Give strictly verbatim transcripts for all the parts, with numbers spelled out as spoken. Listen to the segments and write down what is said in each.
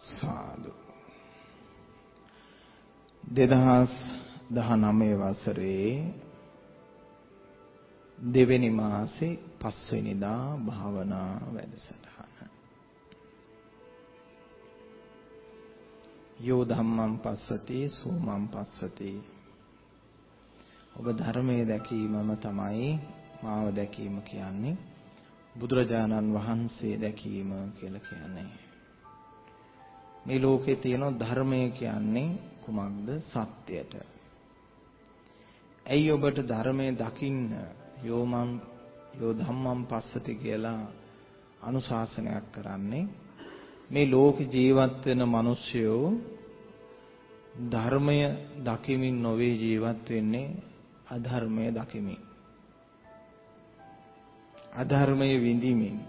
සාදු දෙදහස් දහනවය වසරේ දෙවෙනි මාසේ පස්වෙනිදා භාවනා වැඩසටහන යෝ ධම්මං පස්සති සෝමං පස්සති ඔබ ධර්මයේ දැකීමම තමයි මාව දැකීම කියන්නේ බුදුරජාණන් වහන්සේ දැකීම කියලා කියන්නේ මේ ලෝකේ තියෙන ධර්මය කියන්නේ කුමක්ද සත්‍යයට. ඇයි ඔබට ධර්මයේ දකින්න යෝමං යෝ ධම්මං පස්සති කියලා අනුශාසනයක් කරන්නේ මේ ලෝක ජීවත් වෙන මිනිස්සුયો ධර්මය දකිමින් නොවේ ජීවත් වෙන්නේ අධර්මය දකිමින් අධර්මය විඳිමින්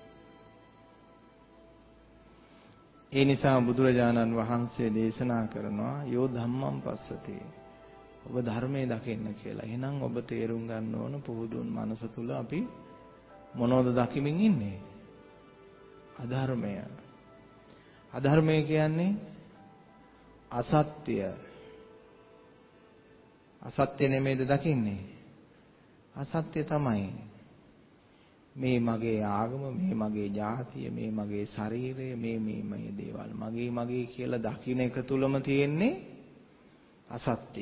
ඒ නිසා බුදුරජාණන් වහන්සේ දේශනා කරනවා යෝ ධම්මං පස්සති ඔබ ධර්මයේ දකින්න කියලා. එහෙනම් ඔබ තේරුම් ගන්න ඕන පුහුදුන් මනස තුල අපි මොනවද දකිමින් ඉන්නේ? අධර්මය. අධර්මය කියන්නේ අසත්‍ය. අසත්‍ය නෙමෙයිද දකින්නේ? අසත්‍ය තමයි. මේ මගේ ආගම, මේ මගේ ජාතිය, මේ මගේ ශරීරය, මේ මේ මේ දේවල් මගේ මගේ කියලා දකින්න එක තුලම තියෙන්නේ අසත්‍ය.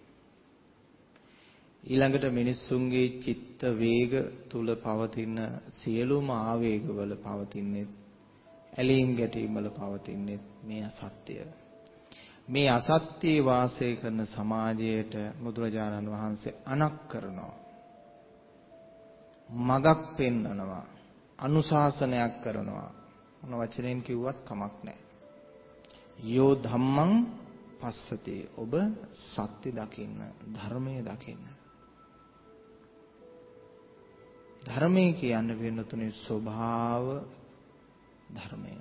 ඊළඟට මිනිස්සුන්ගේ චිත්ත වේග තුල පවතින සියලුම ආවේග වල පවතින්නේ ඇලීම් ගැටීම් වල පවතින්නේ මේ අසත්‍ය. මේ අසත්‍යයේ වාසය කරන සමාජයට බුදුරජාණන් වහන්සේ අනක් කරනවා. මගක් පෙන්වනවා අනුශාසනයක් කරනවා මොන වචනෙන් කිව්වත් කමක් නැහැ යෝ ධම්මං පස්සති ඔබ සත්‍ය දකින්න ධර්මයේ දකින්න ධර්මයේ කියන්නේ වෙනතුනේ ස්වභාව ධර්මය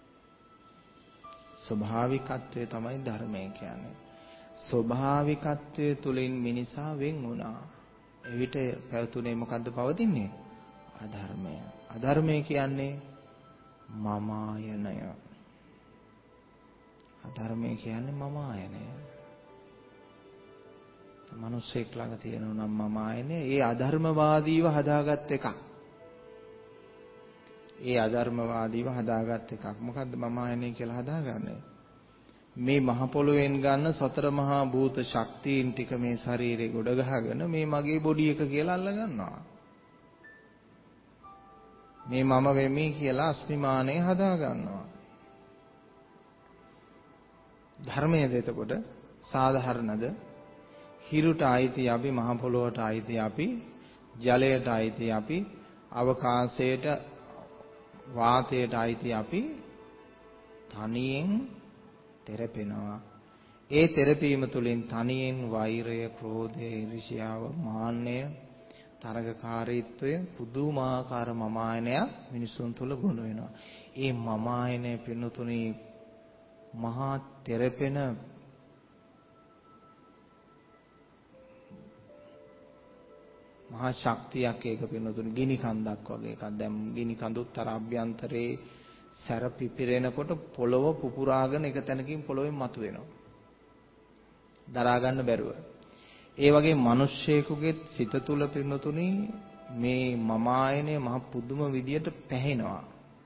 ස්වභාවිකත්වය තමයි ධර්මය කියන්නේ ස්වභාවිකත්වයේ තුලින් මිනිසා වෙන් වුණා එවිට පැවතුනේ මොකද්ද පවතින්නේ? අධර්මය. අධර්මය කියන්නේ මමායනය. අධර්මය කියන්නේ මමායනය. මිනිස්සෙක් ළඟ තියෙනවා නම් මමායනය, ඒ අධර්මවාදීව හදාගත් එකක්. ඒ අධර්මවාදීව හදාගත් එකක්. මොකද්ද මමායනය කියලා හදාගන්නේ? මේ මහ පොළොවෙන් ගන්න සතර මහා භූත ශක්තියින් ටික මේ ශරීරේ ගොඩ ගහගෙන මේ මගේ බොඩි එක කියලා අල්ල ගන්නවා. මේ මම වෙමි කියලා අස්මිමානය හදා ගන්නවා. ධර්මයේද එතකොට සාධාරණද? හිරුට අයිති අපි, මහ පොළොවට අයිති අපි, ජලයට අයිති අපි, අවකාශයට වාතයට අයිති අපි තනියෙන් තෙරපෙනවා. ඒ තෙරපීම තුළින් තනියෙන් වෛරය, ක්‍රෝධය, ඊර්ෂ්‍යාව, මාන්නය, තරගකාරීත්වය, පුදුමාකාර මමායනයක් මිනිසුන් තුළ ගොනු වෙනවා. ඒ මමායනය පින්නතුණි මහා තෙරපෙන මහා ශක්තියක් ඒක පින්නතුණි ගිනි කන්දක් වගේ එකක්. දැන් ගිනි කඳුත්තර අභ්‍යන්තරේ සැර පිපිරෙනකොට පොළව පුපුරාගෙන එක තැනකින් පොළවෙන් මතුවෙනවා. දරා ගන්න බැරුව. ඒ වගේ මිනිස්සෙකුගේ සිත තුළ පින්නතුණි මේ මමායනය මහ පුදුම විදියට පැහැෙනවා.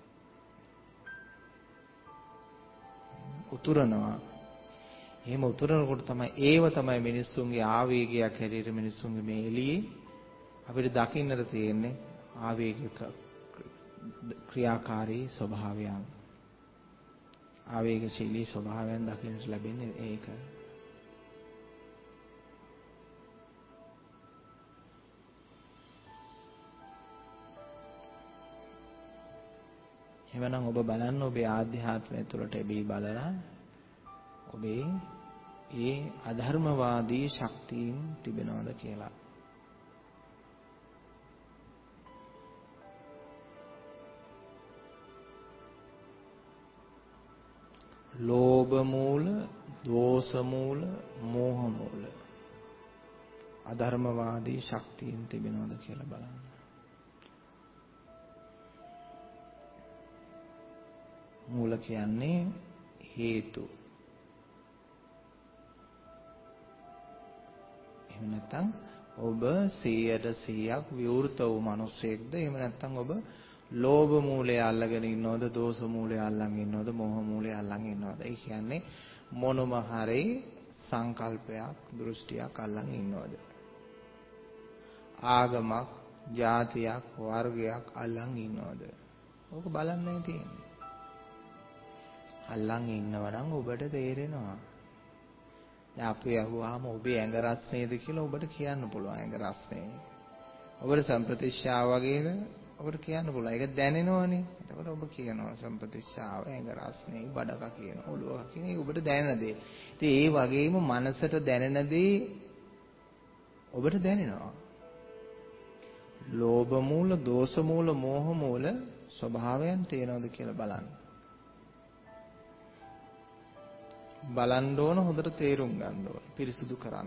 උතුරනවා. එහෙම උතුරනකොට තමයි ඒව තමයි මිනිස්සුන්ගේ ආවේගයක් හැටියට මිනිස්සුන්ගේ මේ එළියේ අපිට දකින්නට තියෙන්නේ ආවේගික ක්‍රියාකාරී ස්වභාවයන් ආවේගශීලී ස්වභාවයන් දකින්නට ලැබෙන්නේ ඒක. එවනම් ඔබ බලන්න ඔබේ ආධ්‍යාත්මය තුළට එබී බලලා ඔබේ ඒ අධර්මවාදී ශක්තියින් තිබෙනවද කියලා. ලෝභ මූල, දෝෂ මූල, මෝහ මූල අධර්මවාදී ශක්තියින් තිබෙනවද කියලා බලන්න. මූල කියන්නේ හේතු. එහෙම නැත්නම් ඔබ සීයට සීයක් විවෘත වූ මිනිසෙක්ද? එහෙම නැත්නම් ඔබ ලෝභ මූලය අල්ලගෙන ඉන්නවද? දෝෂ මූලය අල්ලන් ඉන්නවද? මෝහ මූලය අල්ලන් ඉන්නවද? ඒ කියන්නේ මොනම හරි සංකල්පයක්, දෘෂ්ටියක් අල්ලන් ඉන්නවද? ආගමක්, ජාතියක්, වර්ගයක් අල්ලන් ඉන්නවද? ඕක බලන්නයි තියෙන්නේ. අල්ලන් ඉන්නවනම් ඔබට තේරෙනවා. දැන් අපි අහුවාම ඔබේ ඇඟ රස්නේද කියලා ඔබට කියන්න පුළුවන්. ඇඟ රස්නේ. ඔබට සම්ප්‍රතිශ්‍යාව වගේද? ඔබට කියන්න පුළුවන්. ඒක දැනෙනවනේ. එතකොට ඔබ කියනවා සම්ප්‍රතිශ්‍යාව, ඇඟ රස්නේ, බඩක කියන, ඔළුවක කියන ඒ ඔබට දැනෙන දේ. ඉතින් ඒ වගේම මනසට දැනෙන දේ ඔබට දැනෙනවා. ලෝභ මූල, දෝෂ මූල, මෝහ මූල ස්වභාවයන් තේනවද කියලා බලන්න. බලන්න ඕන, හොඳට තේරුම් ගන්න ඕන, පිරිසුදු කරන්න.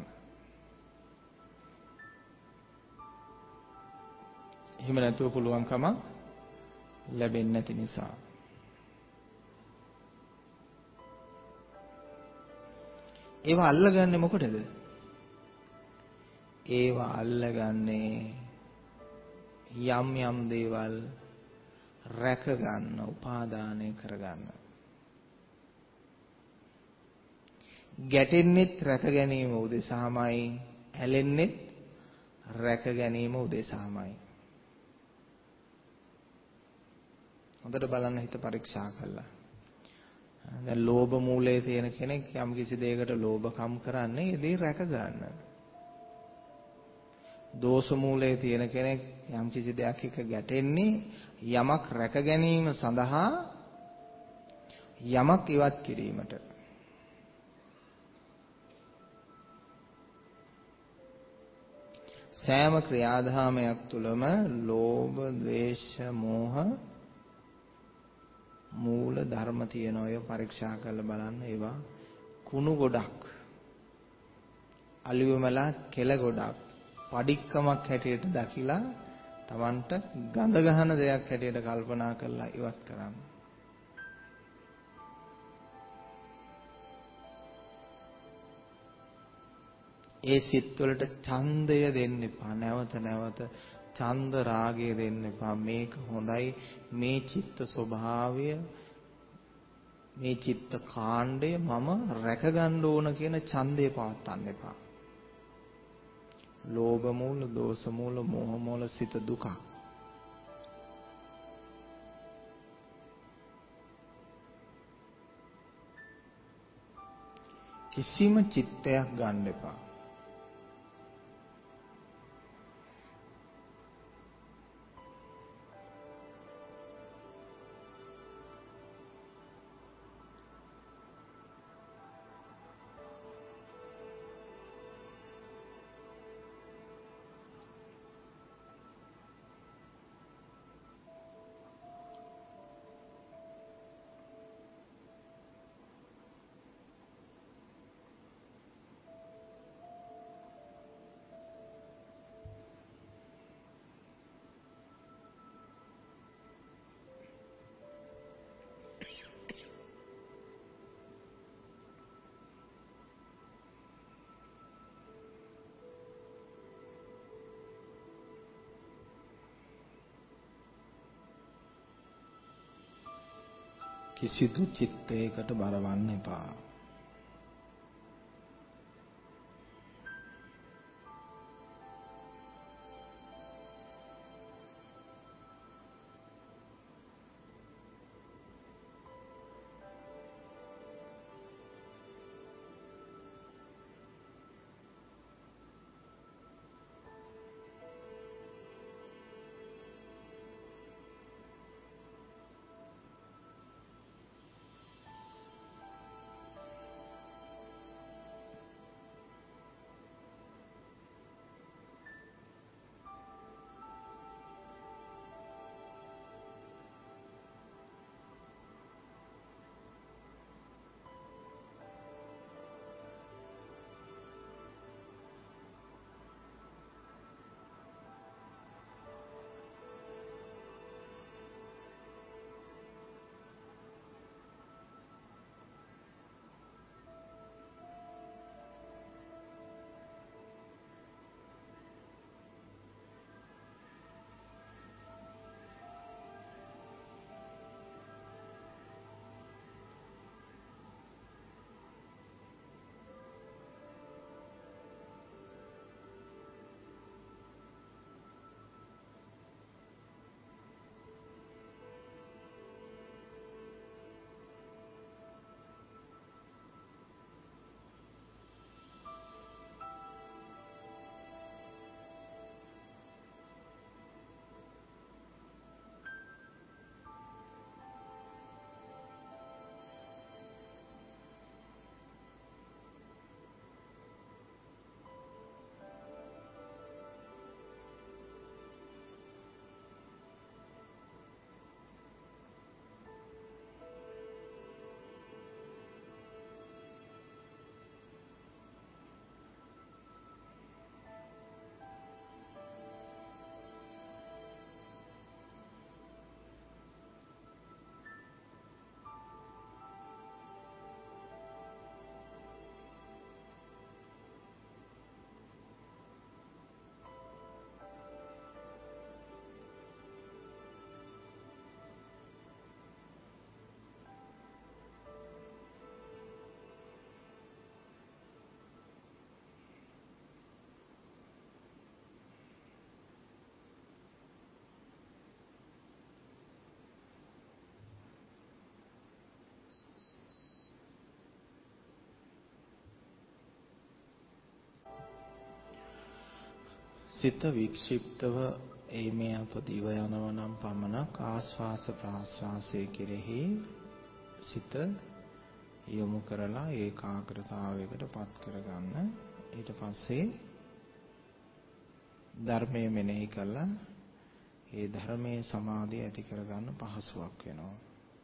එහෙම නැතුව පුළුවන් කමක් ලැබෙන්නේ නැති නිසා. ඒවා අල්ලගන්නේ මොකටද? ඒවා අල්ලගන්නේ යම් යම් දේවල් රැක ගන්න, උපාදානය කරගන්න. ගැටෙන්නෙත් රැක ගැනීම උදෙසාමයි, ඇලෙන්නෙත් රැක ගැනීම උදෙසාමයි. හොඳට බලන්න, හිත පරීක්ෂා කළා. දැන් ලෝභ මූලයේ තියෙන කෙනෙක් යම් කිසි දෙයකට ලෝභකම් කරන්නේ ඒ දේ රැක ගන්න. දෝෂ මූලයේ තියෙන කෙනෙක් යම් කිසි දෙයක් එක්ක ගැටෙන්නේ යමක් රැක ගැනීම සඳහා, යමක් ඉවත් කිරීමට. සෑම ක්‍රියාදාමයක් තුළම ලෝභ, ද්වේෂ, මෝහ මූල ධර්ම තියෙන ඔය පරීක්ෂා කරලා බලන්න. ඒවා කුණු ගොඩක්, අලියුමලා කෙල ගොඩක්, පඩික්කමක් හැටියට දකිලා Tamanට ගඳ ගහන දෙයක් හැටියට කල්පනා කරලා ඉවත් කරන්න. ඒ සිත් වලට ඡන්දය දෙන්න එපා. නැවත නැවත ඡන්ද රාගය දෙන්න එපා. මේක හොඳයි, මේ චිත්ත ස්වභාවය, මේ චිත්ත කාණ්ඩය මම රැක ගන්න ඕන කියන ඡන්දය පවත්වන්න එපා. ලෝභ මූල, දෝෂ මූල, මෝහ මූල සිත දුක. කිසිම චිත්තයක් ගන්න එපා. කිසිදු චිත්තයකට බරවන්න එපා. සිත වික්ෂිප්තව එීමේ අත දිව යනව නම් පමණක් ආස්වාස ප්‍රාස්වාසයේ කෙරෙහි සිත යොමු කරලා ඒකාග්‍රතාවයකට පත් කරගන්න. ඊට පස්සේ ධර්මයේ මෙනෙහි කළා ඒ ධර්මයේ සමාධිය ඇති කරගන්න පහසුවක් වෙනවා.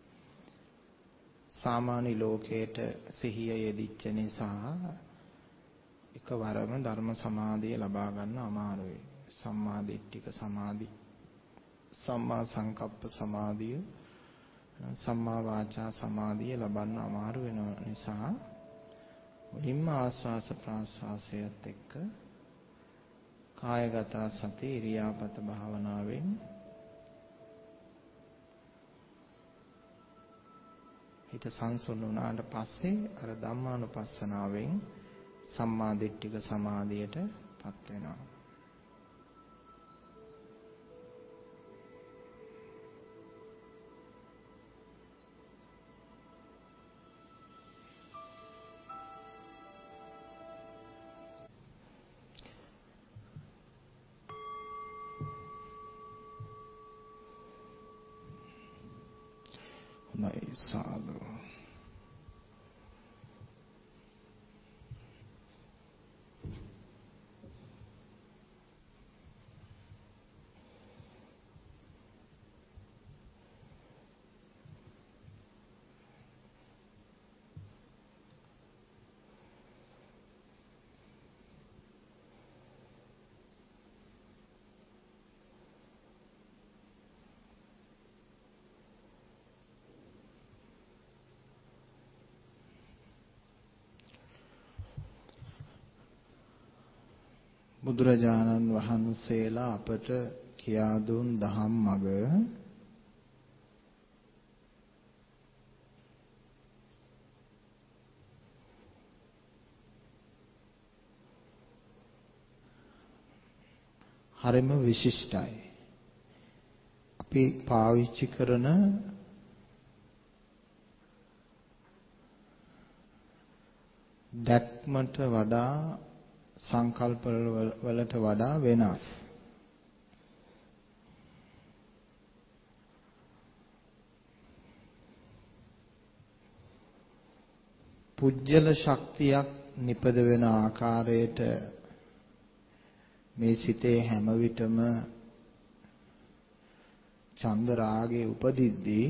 සාමාන්‍ය ලෝකයට සිහිය යෙදිච්ච නිසා එකවරම ධර්ම සමාධිය ලබා ගන්න අමාරුයි. සම්මා දිට්ඨික සමාධි, සම්මා සංකප්ප සමාධිය, සම්මා වාචා සමාධිය ලබන්න අමාරු වෙන නිසා මුලින්ම ආස්වාස ප්‍රාස්වාසයත් එක්ක කායගත සති ඉරියාපත භාවනාවෙන් හිත සංසුන් වුණාට පස්සේ අර ධම්මානුපස්සනාවෙන් සම්මා දිට්ඨික සමාධියටපත් වෙනවා. හොඳයි සාදු. බුදුරජාණන් වහන්සේලා අපට කියා දුන් දහම් මඟ හරිම විශිෂ්ටයි. අපි පාවිච්චි කරන දැක්මට වඩා සංකල්ප වලට වඩා වෙනස්. පුජ්‍යල ශක්තියක් නිපද වෙන ආකාරයට මේ සිතේ හැම විටම චන්ද රාගයේ උපදිද්දී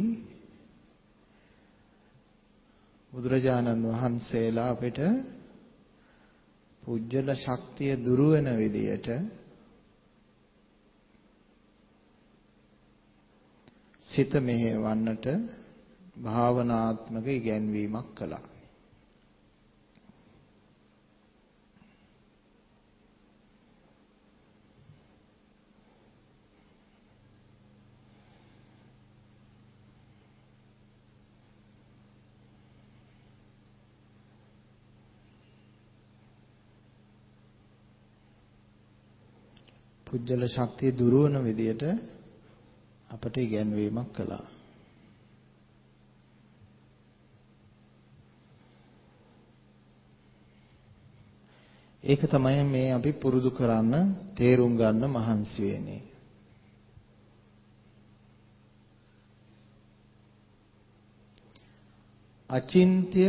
බුදුරජාණන් වහන්සේලා අපිට පුජ්‍යල ශක්තිය දුරු වෙන විදියට සිත මෙහෙවන්නට භාවනාත්මක ඉගැන්වීමක් කළා. පුජ්‍යල ශක්තිය දුරු වෙන විදියට අපට ඉගැන්වීමක් කළා. ඒක තමයි මේ අපි පුරුදු කරන්න, තේරුම් ගන්න මහන්සි වෙන්නේ. අචින්ත්‍ය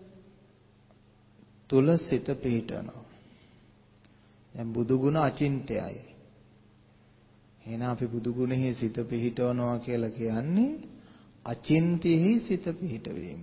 තුල සිත පිහිටනවා. දැන් බුදු ගුණ අචින්ත්‍යයි. එහෙනම් අපි බුදු ගුණෙහි සිත පිහිටවනවා කියලා කියන්නේ අචින්තියෙහි සිත පිහිටවීම.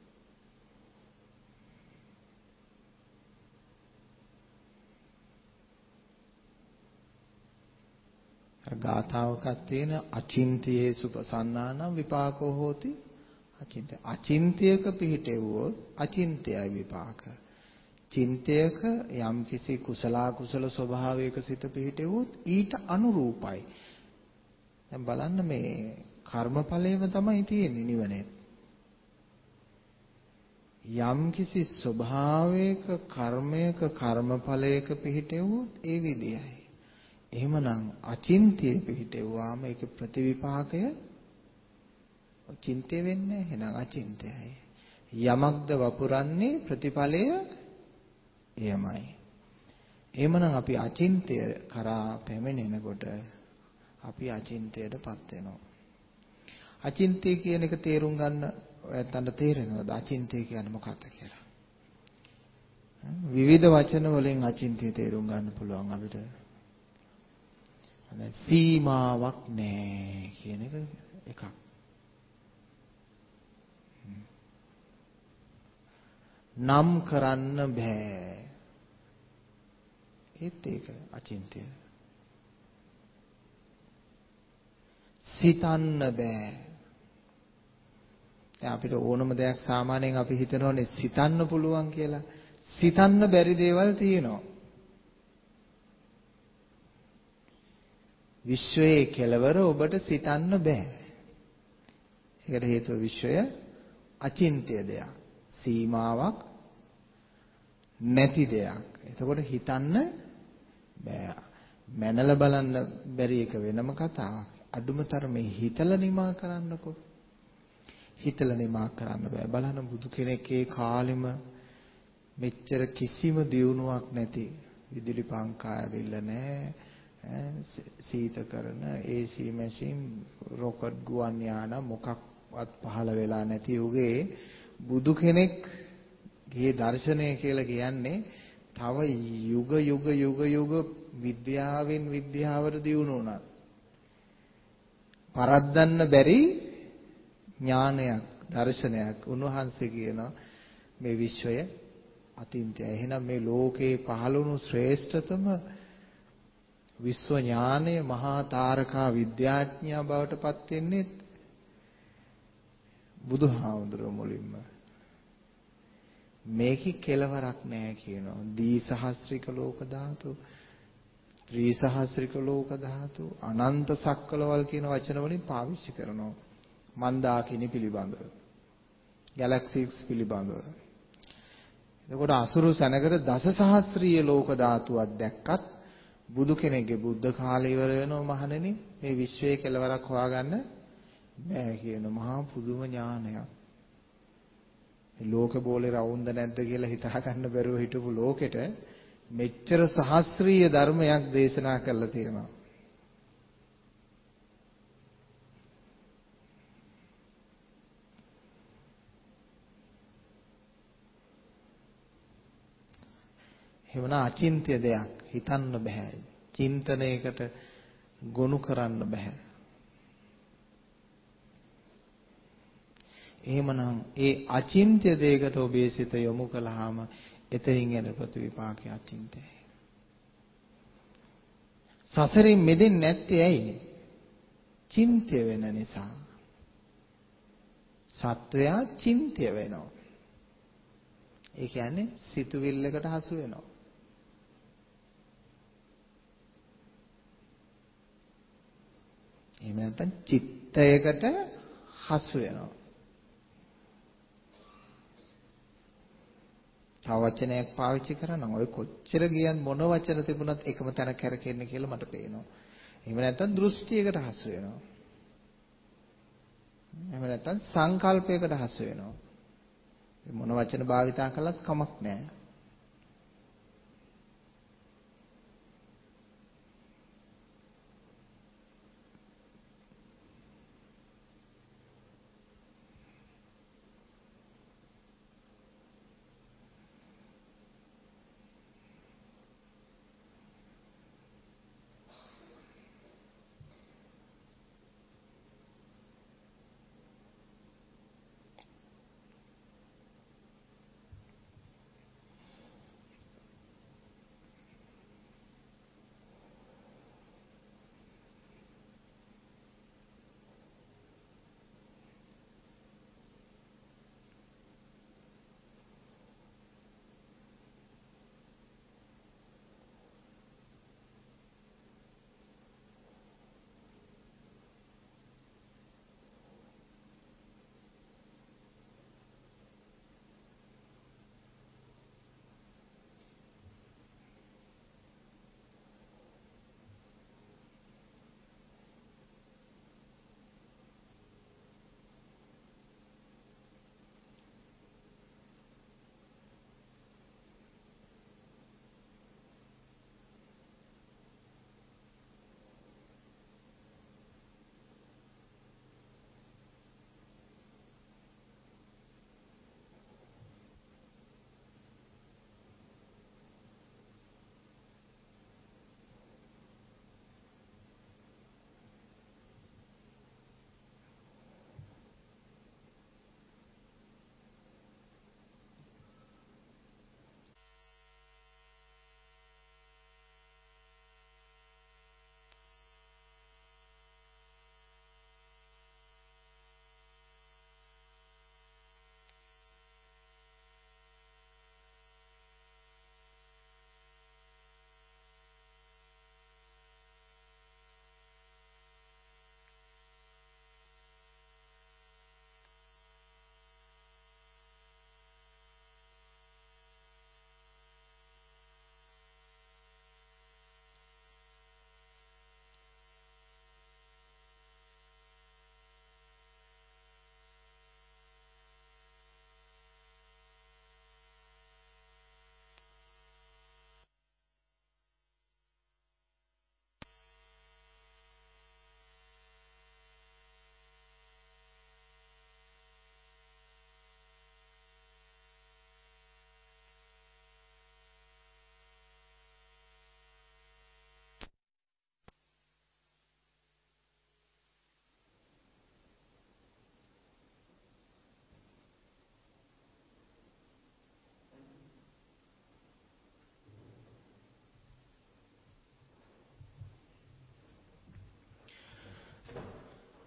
අර ගාථාවක තියෙන අචින්තියේ සුපසන්නානම් විපාකෝ හෝති අචින්ත. අචින්තයක පිහිටෙව්වොත් අචින්තයයි විපාක. චින්තයක යම්කිසි කුසල කුසල ස්වභාවයක සිත පිහිටෙව්වොත් ඊට අනුරූපයි. දැන් බලන්න මේ කර්මඵලයම තමයි තියෙන්නේ නිවනේ. යම්කිසි ස්වභාවයක කර්මයක කර්මඵලයක පිහිටෙව්වොත් ඒ විදියයි. එහෙමනම් අචින්තිය පිහිටෙව්වාම ඒක ප්‍රතිවිපාකය චින්තය වෙන්නේ එහෙනම් අචින්තයයි. යමක්ද වපුරන්නේ ප්‍රතිඵලය එයමයි. එහෙමනම් අපි අචින්තය කරා පැමිණෙනකොට අපි අචින්තයටපත් වෙනවා. අචින්තය කියන එක තේරුම් ගන්න ඔයයන්ට තේරෙනවද? අචින්තය කියන්නේ මොකක්ද කියලා? විවිධ වචන වලින් අචින්තය තේරුම් ගන්න පුළුවන් අපිට. දැන් සීමාවක් නැහැ කියන එක එකක්. නම් කරන්න බෑ. ඒත් ඒක අචින්තය. සිතන්න බෑ. දැන් අපිට ඕනම දෙයක් සාමාන්‍යයෙන් අපි හිතනෝනේ සිතන්න පුළුවන් කියලා. සිතන්න බැරි දේවල් තියෙනවා. විශ්වයේ කෙලවර ඔබට සිතන්න බෑ. ඒකට හේතුව විශ්වය අචින්ත්‍ය දෙයක්. සීමාවක් නැති දෙයක්. එතකොට හිතන්න බෑ. මනල බලන්න බැරි එක වෙනම කතාවක්. අඩුම තරමේ හිතලා නිමා කරන්නකෝ. හිතලා නිමා කරන්න බෑ. බලන්න බුදු කෙනෙක්ගේ කාලෙම මෙච්චර කිසිම දියුණුවක් නැති විදුලි පංකා ඇවිල්ලා නැහැ. සීත කරන ඒ සී මැෂින් රොකට් ගුවන් යාන මොකක්වත් පහළ වෙලා නැති යුගයේ බුදු කෙනෙක්ගේ දර්ශනය කියලා කියන්නේ තව යුග යුග යුග යුග විද්‍යාවෙන් විද්‍යාවට දියුණු වුණා. පරද්දන්න බැරි ඥානයක් දර්ශනයක් උන්වහන්සේ කියන මේ විශ්වය අතීතය. එහෙනම් මේ ලෝකේ පහළ වුණු ශ්‍රේෂ්ඨතම විශ්ව ඥානය මහා තාරකා විද්‍යාඥයා බවට පත් වෙන්නේ බුදුහාමුදුරුවෝ මුලින්ම. මේකේ කෙලවරක් නැහැ කියනවා. දී සහස්ත්‍රික ලෝක ධාතු, ත්‍රි සහස්ත්‍රික ලෝක ධාතු, අනන්ත සක්වලවල් කියන වචන වලින් පාවිච්චි කරනවා. මන්දාකිනි පිළිබඳව, ගැලැක්සිස් පිළිබඳව. එතකොට අසුරු සැනකට දස සහස්ත්‍රීය ලෝක ධාතුවක් දැක්කත් බුදු කෙනෙක්ගේ බුද්ධ කාලය ඉවර වෙනව මහණෙනි. මේ විශ්වයේ කෙලවරක් හොයාගන්න බෑ කියන මහා පුදුම ඥානයක්. මේ ලෝක බෝලේ රවුම්ද නැද්ද කියලා හිතා ගන්න බැරුව හිටපු ලෝකෙට මෙච්චර සහස්ත්‍රීය ධර්මයක් දේශනා කරලා තියෙනවා. එවන අචින්ත්‍ය දෙයක් හිතන්න බෑ. චින්තනයකට ගොනු කරන්න බෑ. එහෙමනම් ඒ අචින්ත්‍ය දෙයකට ඔබේ සිත යොමු කළාම එතනින් එන ප්‍රතිවිපාකය අචින්ත්‍යයි. සසරින් මෙදෙන්නේ නැත්තේ ඇයි? චින්ත්‍ය වෙන නිසා. සත්වයා චින්ත්‍ය වෙනවා. ඒ කියන්නේ සිතුවිල්ලකට හසු වෙනවා. එහෙම නැත්නම් චිත්තයකට හසු වෙනවා. තව වචනයක් පාවිච්චි කරනවා. ඔය කොච්චර ගියන් මොන වචන තිබුණත් එකම තැන කැරකෙන්නේ කියලා මට පේනවා. එහෙම නැත්නම් දෘෂ්ටියකට හසු වෙනවා. එහෙම නැත්නම් සංකල්පයකට හසු වෙනවා. මොන වචන භාවිතා කළත් කමක් නැහැ.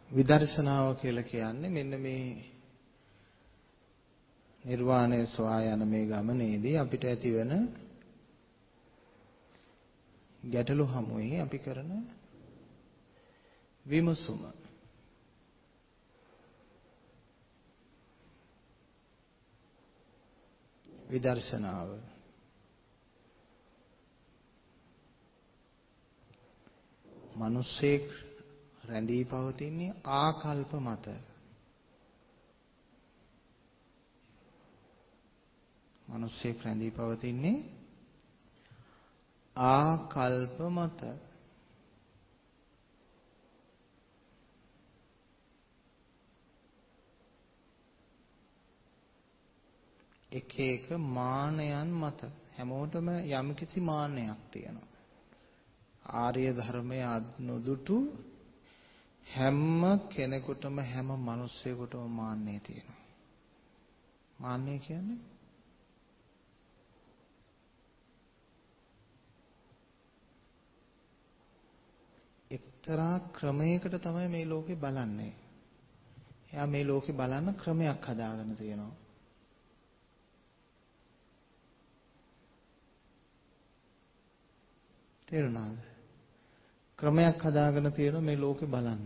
විදර්ශනාව කියලා කියන්නේ මෙන්න මේ නිර්වාණය සොයා යන මේ ගමනේදී අපිට ඇතිවන ගැටලු හමුවේ අපි කරන විමසුම. විදර්ශනාව මිනිස්සෙක් රැඳී පවතින්නේ ආකල්ප මත. මිනිස්සෙක් රැඳී පවතින්නේ ආකල්ප මත. එක එක මානයන් මත හැමෝටම යම්කිසි මානයක් තියෙනවා. ආර්ය ධර්මය නොදුටු හැම කෙනෙකුටම හැම මිනිස්සෙකුටම මාන්නය තියෙනවා. මාන්නය කියන්නේ එක්තරා ක්‍රමයකට තමයි මේ ලෝකේ බලන්නේ. එයා මේ ලෝකේ බලන ක්‍රමයක් හදාගෙන තියෙනවා. තේරුණාද? ක්‍රමයක් හදාගෙන තියෙනවා මේ ලෝකේ බලන්න.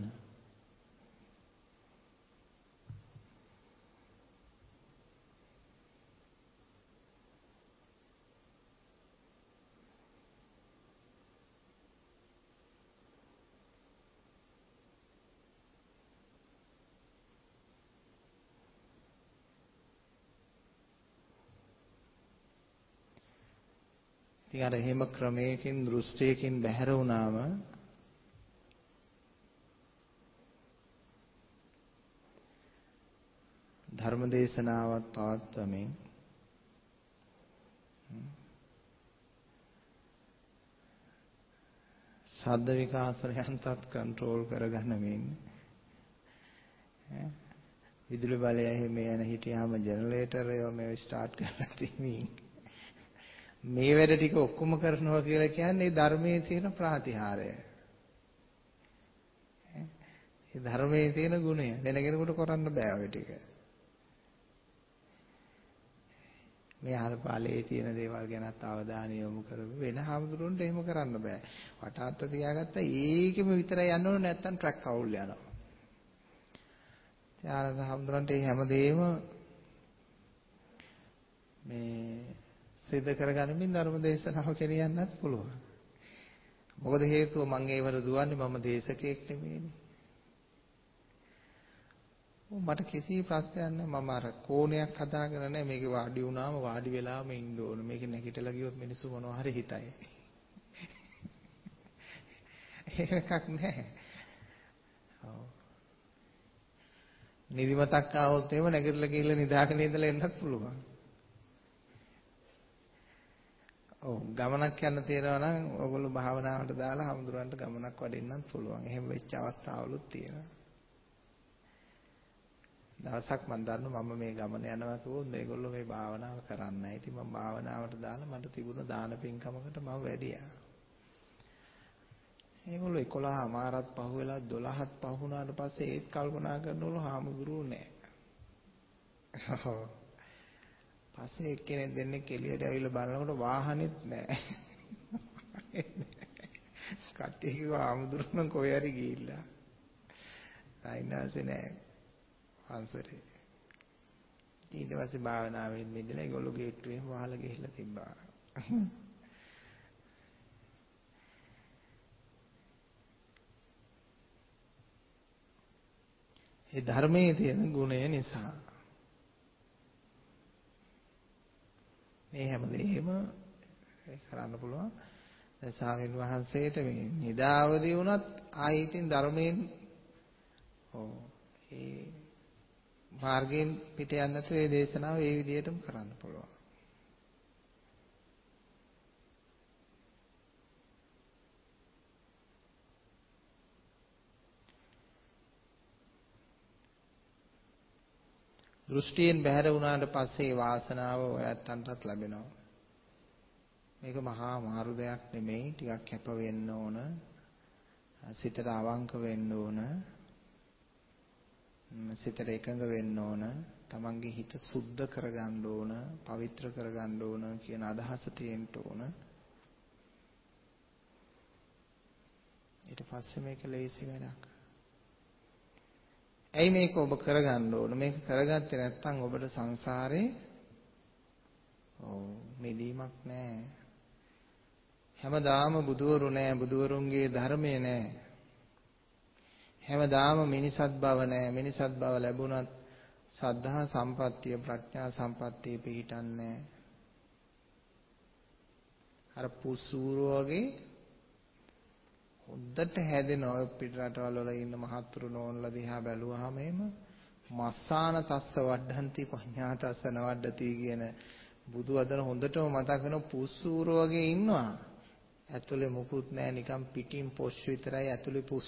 ඉතින් අර එහෙම ක්‍රමයකින් දෘෂ්ටියකින් බැහැර වුණාම ධර්ම දේශනාවත් පවත්වමින් ශබ්ද විකාශනයන්ටත් කන්ට්‍රෝල් කරගන්නමින් විදුලි බලය එහෙම යන හිටියාම ජෙනරේටරය මේ ස්ටාර්ට් කරලා තියමින් මේ වැඩ ටික ඔක්කොම කරනවා කියලා කියන්නේ ධර්මයේ තියෙන ප්‍රාතිහාරය. ඒ ධර්මයේ තියෙන ගුණය වෙන කෙනෙකුට කරන්න බෑ ඔය ටික. මේ අල්පාලයේ තියෙන දේවල් ගැනත් අවධානය යොමු කරමු. වෙන හැමදෙරුන්ට එහෙම කරන්න බෑ. වටාත්ත තියාගත්තා ඒකෙම විතරයි යන්න ඕනේ නැත්තම් ට්‍රැක් අවුල් යනවා. ත්‍යාරද හැමදෙරුන්ට මේ හැමදේම මේ සිද්ධ කරගන්නමින් ධර්ම දේශනාව කෙරියන්නත් පුළුවන්. මොකද හේතුව මම ඒවල දුවන්නේ මම දේශකයෙක් නෙමෙයිනේ. මට කිසි ප්‍රශ්නයක් නැහැ. මම අර කෝණයක් හදාගෙන නැහැ. මේකේ වාඩි වුණාම වාඩි වෙලාම ඉන්න ඕන. මේක නැගිටලා ගියොත් මිනිස්සු මොනවා හරි හිතයි. ඒකක් නැහැ. ඔව්. නිදිමතක් ආවොත් එහෙම නැගිටලා ගිහලා නිදාගෙන ඉඳලා එන්නත් පුළුවන්. ඔව් ගමනක් යන්න තියෙනවා නම් ඔයගොල්ලෝ භාවනාවට දාලා හමුදුරන්ට ගමනක් වඩින්නත් පුළුවන්. එහෙම වෙච්ච අවස්ථාවලුත් තියෙනවා. දවසක් මම දන්නවා මම මේ ගමන යනවා කිව්වොත් මේගොල්ලෝ මේ භාවනාව කරන්නේ නැහැ. ඉතින් මම භාවනාවට දාලා මට තිබුණ දාන පින්කමකට මම වැඩියා. ඒගොල්ලෝ එකොළහ මාරත් පහු වෙලා දොළහත් පහු වුණාට පස්සේ ඒත් කල්පනා කරනවලු හාමුදුරුවෝ නැහැ. ඔව්. පස්සේ එක්කෙනෙක් දෙන්නෙක් එළියට ඇවිල්ලා බලනකොට වාහනේත් නැහැ. කට්ටිය කිව්වා හාමුදුරුවෝ කොහේ හරි ගිහිල්ලා. ආයිනාසේ නැහැ. අන්සරේ. ඊට පස්සේ භාවනාවෙන් මිදලා ඒගොල්ලෝ ගේට්ටුවෙන් වහලා ගිහිල්ලා තිබ්බා. ඒ ධර්මයේ තියෙන ගුණය නිසා මේ හැමදේම කරන්න පුළුවන්. දැන් ස්වාමීන් වහන්සේට මේ නිදාවදී වුණත් ආයි ඉතින් ධර්මයෙන් ඔව් ඒ මාර්ගයෙන් පිට යන්න නැතුව මේ දේශනාව ඒ විදිහටම කරන්න පුළුවන්. දෘෂ්ටියෙන් බැහැර වුණාට පස්සේ වාසනාව ඔයත්තන්ටත් ලැබෙනවා. මේක මහා මාරු දෙයක් නෙමෙයි. ටිකක් කැප වෙන්න ඕන. සිතට අවංක වෙන්න ඕන. සිතට එකඟ වෙන්න ඕන. තමන්ගේ හිත සුද්ධ කරගන්න ඕන, පවිත්‍ර කරගන්න ඕන කියන අදහස තියෙන්න ඕන. ඊට පස්සේ මේක ලේසි වැඩක්. ඇයි මේක ඔබ කරගන්න ඕන? මේක කරගත්තේ නැත්නම් ඔබට සංසාරේ ඔව් මිදීමක් නැහැ. හැමදාම බුදවරු නැහැ, බුදවරුන්ගේ ධර්මය නැහැ. හැමදාම මිනිසත් බව නැහැ. මිනිසත් බව ලැබුණත් සද්ධා සම්පත්තිය, ප්‍රඥා සම්පත්තිය පිහිටන්නේ අර පුසූරු වගේ හොද්දට හැදෙන ඔය පිට රටවල් වල ඉන්න මහත්තුරු නෝන්ලා දිහා බැලුවාම එහෙම මස්සාන තස්ස වඩ්ඩන්ති පඤ්ඤා තස්ස නවඩ්ඩති කියන බුදු වදන හොඳටම මතක් වෙන පුසූරු වගේ ඉන්නවා. ඇතුලේ මුකුත් නැහැ, නිකන් පිටින් පොෂ් විතරයි, ඇතුලේ පුස්.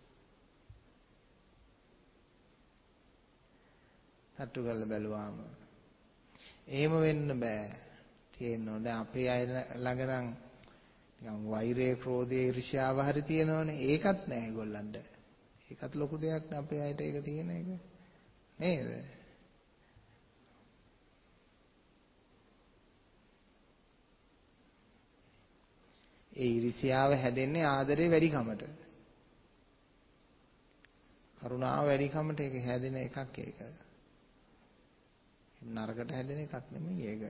තට්ටු කරලා බැලුවාම එහෙම වෙන්න බෑ. තියෙනවා. දැන් අපේ අය ළඟ නම් නිකන් වෛරය, ක්‍රෝධය, ඊර්ෂ්‍යාව හරි තියෙනවනේ. ඒකත් නෑ ඒගොල්ලන්ට. ඒකත් ලොකු දෙයක් නේ අපේ අයට ඒක තියෙන එක. නේද? ඒ ඊර්ෂ්‍යාව හැදෙන්නේ ආදරේ වැඩිකමට. කරුණාව වැඩිකමට ඒක හැදෙන එකක් ඒක. නරකට හැදෙන එකක් නෙමෙයි ඒක.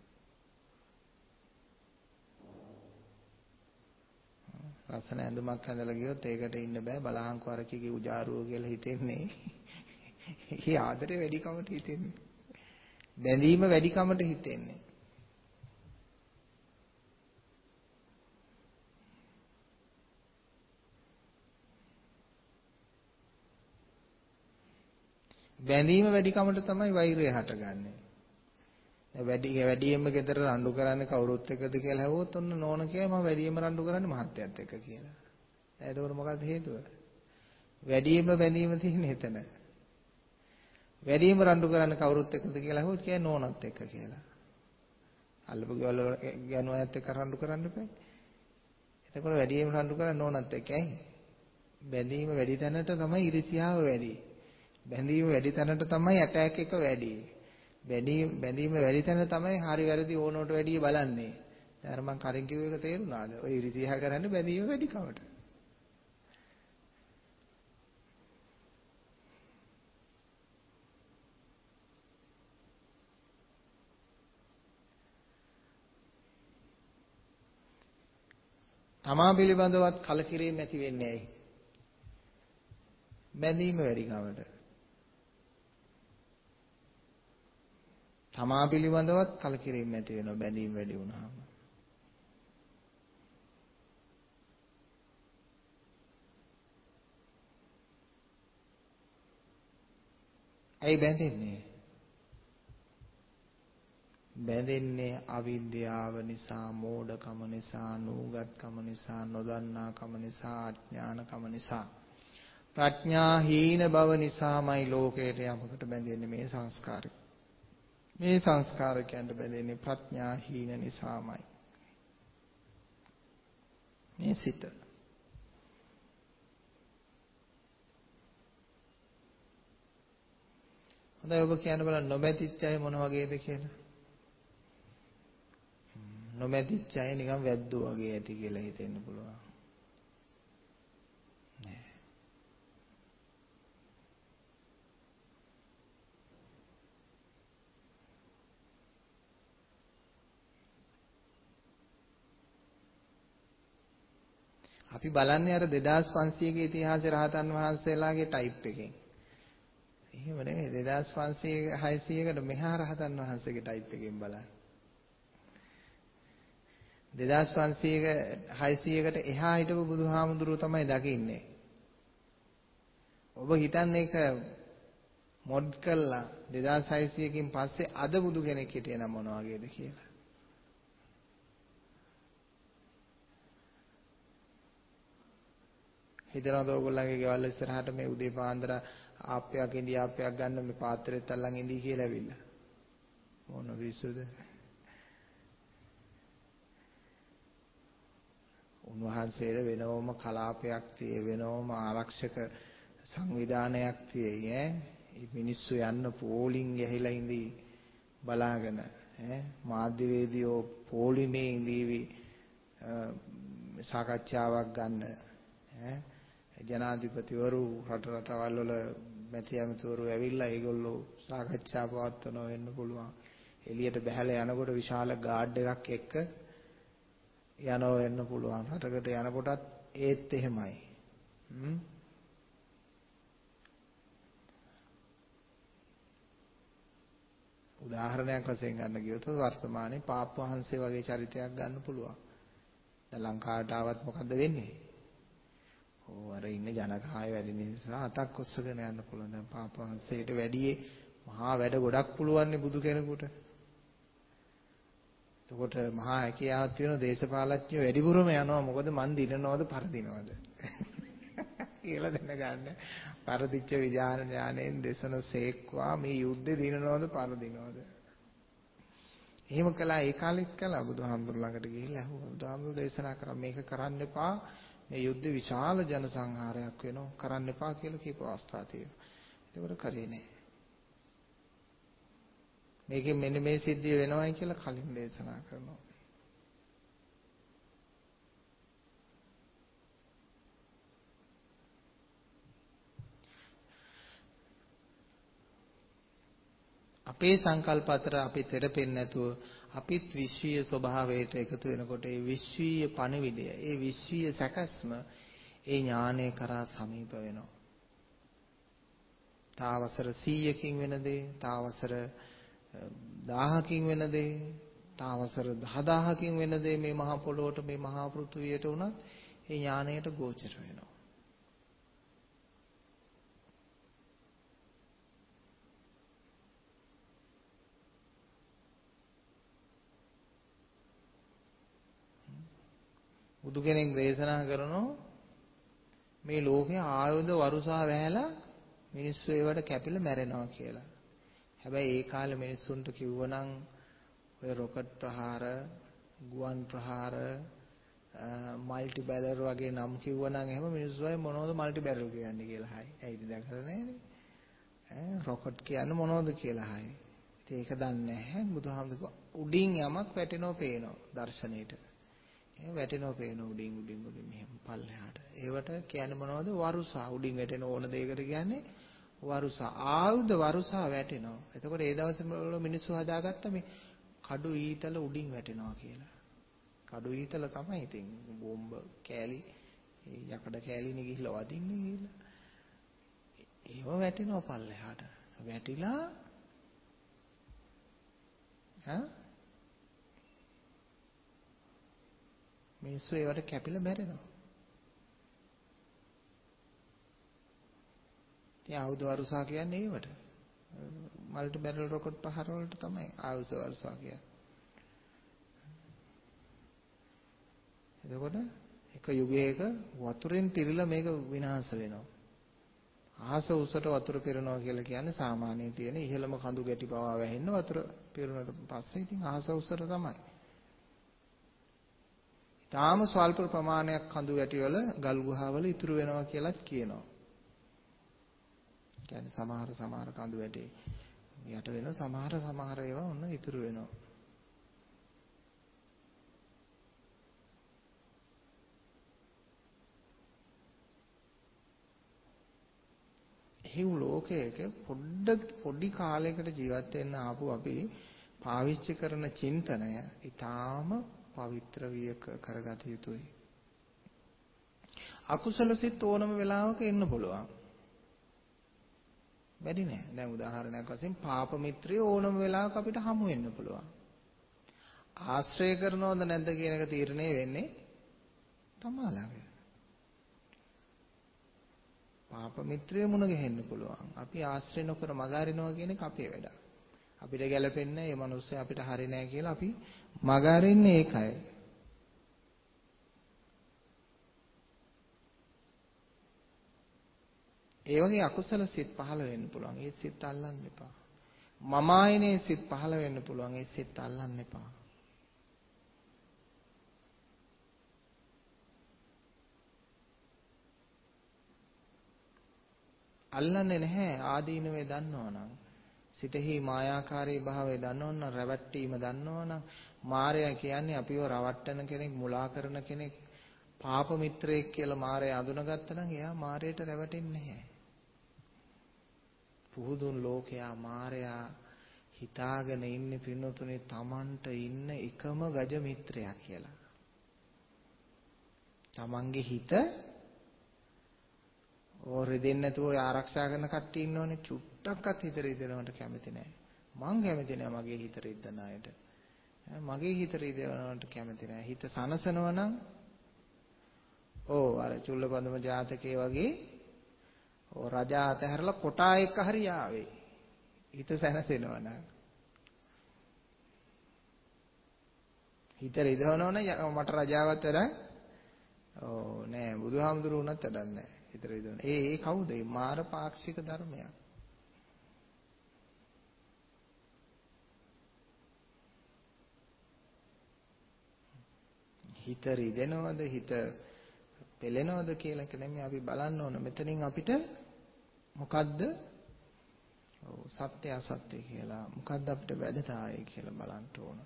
ලස්සන ඇඳුමක් ඇඳලා ගියොත් ඒකට ඉන්න බෑ. බලහන්කෝ අර කිගේ උජාරුව කියලා හිතෙන්නේ. ඒ ආදරේ වැඩිකමට හිතෙන්නේ. බැඳීම වැඩිකමට හිතෙන්නේ. බැඳීම වැඩිකමට තමයි වෛරය හටගන්නේ. වැඩි වැඩියෙන්ම ගෙදර රණ්ඩු කරන්නේ කවුරුත් එක්කද කියලා හැවුවොත් ඔන්න නෝන කියයි මම වැඩියෙන්ම රණ්ඩු කරන්නේ මහත්තයත් එක්ක කියලා. එතකොට මොකක්ද හේතුව? වැඩියෙන්ම බැඳීම තියෙන්නේ එතන. වැඩියෙන්ම රණ්ඩු කරන්නේ කවුරුත් එක්කද කියලා හැවුවොත් කියයි නෝනත් එක්ක කියලා. අල්ලපු ගෙවල් ගෑනු අයත් එක්ක රණ්ඩු කරන්න එපා. එතකොට වැඩියෙන්ම රණ්ඩු කරන්නේ නෝනත් එක්ක. ඇයි? බැඳීම වැඩි තැනට තමයි ඉරිසියාව වැඩි. බැඳීම වැඩි තැනට තමයි ඇටැක් එක වැඩි. බැඳීම බැඳීම වැඩි තැන තමයි හරි වැරදි ඕනෝට වැඩිය බලන්නේ. දැන් අර මං කලින් කිව්ව එක තේරුණාද? ඔය ඉරිසියා කරන්නේ බැඳීම වැඩි කමට. තමා පිළිබඳවත් කලකිරීම ඇති වෙන්නේ ඇයි? බැඳීම වැඩි කමට. තමා පිළිබඳවත් කලකිරීම ඇති වෙනවා බැඳීම වැඩි වුණාම. ඇයි බැඳෙන්නේ? බැඳෙන්නේ අවිද්‍යාව නිසා, මෝඩකම නිසා, නූගත්කම නිසා, නොදන්නාකම නිසා, අඥානකම නිසා. ප්‍රඥා හීන බව නිසාමයි ලෝකයට යමකට බැඳෙන්නේ මේ සංස්කාරය. මේ සංස්කාරකයන්ට බැඳෙන්නේ ප්‍රඥා හීන නිසාමයි. මේ සිත. හොඳයි ඔබ කියන්න බලන්න නොමැතිච්ච අය මොන වගේද කියලා. නොමැතිච්ච අය නිකන් වැද්දෝ වගේ ඇති කියලා හිතෙන්න පුළුවන්. නෑ. අපි බලන්නේ අර දෙදාස් පන්සීයක ඉතිහාසයේ රහතන් වහන්සේලාගේ ටයිප් එකෙන්. එහෙම නෙමෙයි දෙදාස් පන්සීය හයසීයකට මෙහා රහතන් වහන්සේගේ ටයිප් එකෙන් බලන්න. දෙදාස් පන්සීයක හයසීයකට එහා හිටපු බුදුහාමුදුරුවෝ තමයි දකින්නේ. ඔබ හිතන්නේ ඒක මොඩ් කළා දෙදාස් හයසීයකින් පස්සේ අද බුදු කෙනෙක් හිටියේ නම් මොන වගේද කියලා. හිතනවාද ඔයගොල්ලන්ගේ ගෙවල් ඉස්සරහට මේ උදේ පාන්දර ආප්පයක් ඉඳී ආප්පයක් ගන්න මේ පාත්‍රෙත් අල්ලන් ඉඳී කියලා ඇවිල්ලා. මොන විශ්වද? උන්වහන්සේට වෙනවම කලාපයක් තියෙ වෙනවම ආරක්ෂක සංවිධානයක් තියෙයි ඈ. මේ මිනිස්සු යන්න පෝලිං ගහලා ඉඳි බලාගෙන ඈ මාධ්‍යවේදියෝ පෝලිමේ ඉඳීවි සාකච්ඡාවක් ගන්න ඈ ජනාධිපතිවරු රට රටවල් වල මැති ඇමතිවරු ඇවිල්ලා ඒගොල්ලෝ සාකච්ඡා පවත්වනවා වෙන්න පුළුවන්. එළියට බහැලා යනකොට විශාල ගාඩ් එකක් එක්ක යනවා වෙන්න පුළුවන්. රටකට යනකොටත් ඒත් එහෙමයි. හ්ම් උදාහරණයක් වශයෙන් ගන්න ගියොත් වර්තමානයේ පාප් වහන්සේ වගේ චරිතයක් ගන්න පුළුවන්. දැන් ලංකාවට ආවත් මොකද්ද වෙන්නේ? ඕ අර ඉන්න ජනකාය වැඩි නිසා අතක් ඔස්සගෙන යන්න පුළුවන්. දැන් පාප් වහන්සේට වැඩියේ මහා වැඩ ගොඩක් පුළුවන් නේ බුදු කෙනෙකුට. එතකොට මහා හැකියාවක් තියෙන දේශපාලඥයෝ වැඩිපුරම යනවා. මොකද මන් දිනනවද පරදිනවද කියලා දැනගන්න. පරදිච්ච විඥාන ඥාණයෙන් දේශන සේක්වා මේ යුද්ධේ දිනනවද පරදිනවද. එහෙම කළා ඒ කාලෙත් කළා. බුදුහාමුදුර ළඟට ගිහිල්ලා අහුවා. බුදුහාමුදුර දේශනා කරා මේක කරන්න එපා. මේ යුද්ධ විශාල ජන සංහාරයක් වෙනවා. කරන්න එපා කියලා කියපු අවස්ථා තියෙනවා. ඒකට කරේ නෑ. මේකෙන් මෙන්න මේ සිද්ධිය වෙනවයි කියලා කලින් දේශනා කරනවා. අපේ සංකල්ප අතර අපි තෙරපෙන්නේ නැතුව අපිත් විශ්වීය ස්වභාවයට එකතු වෙනකොට ඒ විශ්වීය පණිවිඩය, ඒ විශ්වීය සැකස්ම ඒ ඥානය කරා සමීප වෙනවා. තාවසර සීයකින් වෙන දේ, තාවසර දහහකින් වෙන දේ, තාවසර දහදහකින් වෙන දේ මේ මහා පොළොවට මේ මහා පෘථුවියට උනත් ඒ ඥානයට ගෝචර වෙනවා. බුදු කෙනෙක් දේශනා කරනවා මේ ලෝකේ ආයුධ වරුසා වැහැලා මිනිස්සු ඒවට කැපිලා මැරෙනවා කියලා. හැබැයි ඒ කාලේ මිනිස්සුන්ට කිව්වනම් ඔය රොකට් ප්‍රහාර, ගුවන් ප්‍රහාර, මල්ටි බැරල් වගේ නම් කිව්වනම් එහෙම මිනිස්සු අය මොනවද මල්ටි බැරල් කියන්නේ කියලා හයි. ඇයිද දැකලා නැහැනේ. ඈ රොකට් කියන්නේ මොනවද කියලා හයි. ඉතින් ඒක දන්නේ නැහැ. බුදුහාමුදුරුවෝ උඩින් යමක් වැටෙනව පේනවා දර්ශනයේට. ඒ වැටෙනව පේන උඩින් උඩින් උඩින් මෙහෙම පල්ලෙහාට. ඒවට කියන්නේ මොනවද? වරුසා. උඩින් වැටෙන ඕන දෙයකට කියන්නේ වරුසා. ආයුධ වරුසා වැටෙනවා. එතකොට ඒ දවස්වල මිනිස්සු හදාගත්ත මේ කඩු ඊතල උඩින් වැටෙනවා කියලා. කඩු ඊතල තමයි ඉතින් බෝම්බ කෑලි යකඩ කෑලිනේ ගිහිල්ලා වදින්නේ ගිහිල්ලා. ඒව වැටෙනවා පල්ලෙහාට. වැටිලා හා මිනිස්සු ඒවට කැපිලා මැරෙනවා. ඉතින් ආයුධ වරුසා කියන්නේ ඒවට. මල්ටි බැරල් රොකට් ප්‍රහාර වලට තමයි ආයුධ වරුසා කියන්නේ. එතකොට එක යුගයක වතුරෙන් තිරිලා මේක විනාශ වෙනවා. ආහස උසට වතුර පිරෙනවා කියලා කියන්නේ සාමාන්‍ය තියෙන ඉහළම කඳු ගැටි පවා වැහෙන්න වතුර පිරුණාට පස්සේ ඉතින් ආහස උසට තමයි. තාම ස්වල්ප ප්‍රමාණයක් කඳු වැටි වල ගල් ගුහාවල ඉතුරු වෙනවා කියලාත් කියනවා. කියන්නේ සමහර සමහර කඳු වැටි යට වෙන සමහර සමහර ඒවා ඔන්න ඉතුරු වෙනවා. හිව් ලෝකයක පොඩ්ඩ පොඩි කාලයකට ජීවත් වෙන්න ආපු අපි පාවිච්චි කරන චින්තනය ඊටාම පවිත්‍ර විය කරගත යුතුයි. අකුසල සිත් ඕනම වෙලාවක එන්න පුළුවන්. වැඩි නෑ. දැන් උදාහරණයක් වශයෙන් පාප මිත්‍රය ඕනම වෙලාවක අපිට හමු වෙන්න පුළුවන්. ආශ්‍රය කරනවද නැද්ද කියන එක තීරණය වෙන්නේ තමා ළඟ. පාප මිත්‍රය මුණ ගැහෙන්න පුළුවන්. අපි ආශ්‍රය නොකර මග අරිනවා කියන එක අපේ වැඩක්. අපිට ගැළපෙන්නේ මේ මිනිස්සු අපිට හරි නෑ කියලා අපි මග අරින්නේ ඒකයි. ඒ වගේ අකුසල සිත් පහළ වෙන්න පුළුවන්. ඒ සිත් අල්ලන්න එපා. මම ආයනේ සිත් පහළ වෙන්න පුළුවන්. ඒ සිත් අල්ලන්න එපා. අල්ලන්නේ නැහැ ආදීනවේ දන්නවනම්. සිතෙහි මායාකාරී භාවය දන්නවනම් රැවට්ටීම දන්නවනම් මායя කියන්නේ අපිව රවට්ටන කෙනෙක් මුලා කරන කෙනෙක් පාප මිත්‍රයෙක් කියලා මායя අඳුනගත්තා නම් එයා මායයට රැවටෙන්නේ නැහැ. පුහුදුන් ලෝකයා මායя හිතාගෙන ඉන්නේ පින්නතුනේ Tamanට ඉන්න එකම ගජ මිත්‍රයා කියලා. Tamanගේ හිත ඕ රෙදෙන්නේ නැතුව ආරක්ෂා කරන කට්ටිය ඉන්නවනේ චුට්ටක්වත් හිත රිදෙනවට කැමති නැහැ. මං කැමති නැහැ මගේ හිත රිදෙන අයට. මගේ හිත රිදෙනවට කැමති නැහැ. හිත සනසනවා නම් ඕ අර චුල්ලපදම ජාතකයේ වගේ ඕ රජා අතහැරලා කොටා එක්ක හරි ආවේ. හිත සැනසෙනවා නම් හිත රිදවනවනම් මට රජාවත් වැඩක් ඕ නෑ බුදුහාමුදුරු උනත් වැඩක් නෑ. හිත රිදවන. ඒ ඒ කවුද? ඒ මාර පාක්ෂික ධර්මයක්. හිත රිදෙනවද හිත පෙලෙනවද කියලා එක නෙමෙයි අපි බලන්න ඕන. මෙතනින් අපිට මොකද්ද ඔව් සත්‍ය අසත්‍ය කියලා මොකද්ද අපිට වැදගත් කියලා බලන්න ඕන.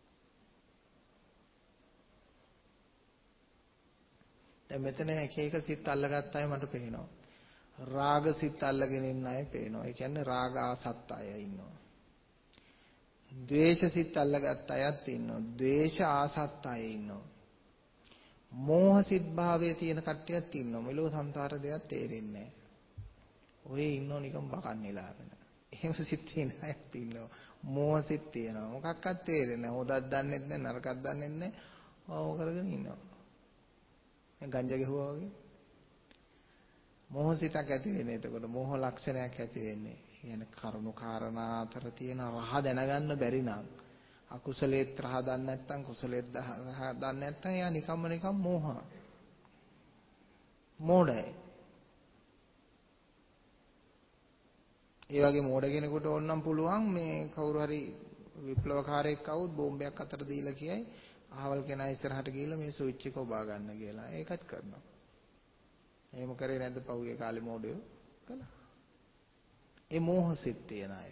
දැන් මෙතන එක එක සිත් අල්ලගත්ත අය මට පේනවා. රාග සිත් අල්ලගෙන ඉන්න අය පේනවා. ඒ කියන්නේ රාග ආසත් අය ඉන්නවා. ද්වේෂ සිත් අල්ලගත්ත අයත් ඉන්නවා. ද්වේෂ ආසත් අය ඉන්නවා. මෝහ සිත් භාවයේ තියෙන කට්ටියත් ඉන්නවා. මෙලෝ සංසාර දෙයක් තේරෙන්නේ නැහැ. ඔය ඉන්නෝ නිකන් බකන් නෙලාගෙන. එහෙම සිත් තියෙන අයත් ඉන්නවා. මෝහ සිත් තියෙනවා. මොකක්වත් තේරෙන්නේ නැහැ. හොදක් දන්නෙත් නැහැ, නරකක් දන්නෙත් නැහැ. ඔව් කරගෙන ඉන්නවා. ගංජා ගහුවා වගේ මෝහ සිතක් ඇති වෙන්නේ. එතකොට මෝහ ලක්ෂණයක් ඇති වෙන්නේ. කියන්නේ කරුණු කාරණා අතර තියෙන රහ දැනගන්න බැරි නම් අකුසලේත් රහ දන්නේ නැත්නම් කුසලේත් රහ දන්නේ නැත්නම් එයා නිකම්ම නිකම් මෝහ මෝඩයි. ඒ වගේ මෝඩ කෙනෙකුට ඕනනම් පුළුවන් මේ කවුරු හරි විප්ලවකාරයෙක් આવුත් බෝම්බයක් අතට දීලා කියයි අහවල් කෙනා ඉස්සරහට ගිහිල්ලා මේ ස්විච් එක ඔබා ගන්න කියලා. ඒකත් කරනවා. එහෙම කරේ නැද්ද පහුගිය කාලේ මෝඩයෝ? කළා. ඒ මෝහ සිත් තියන අය.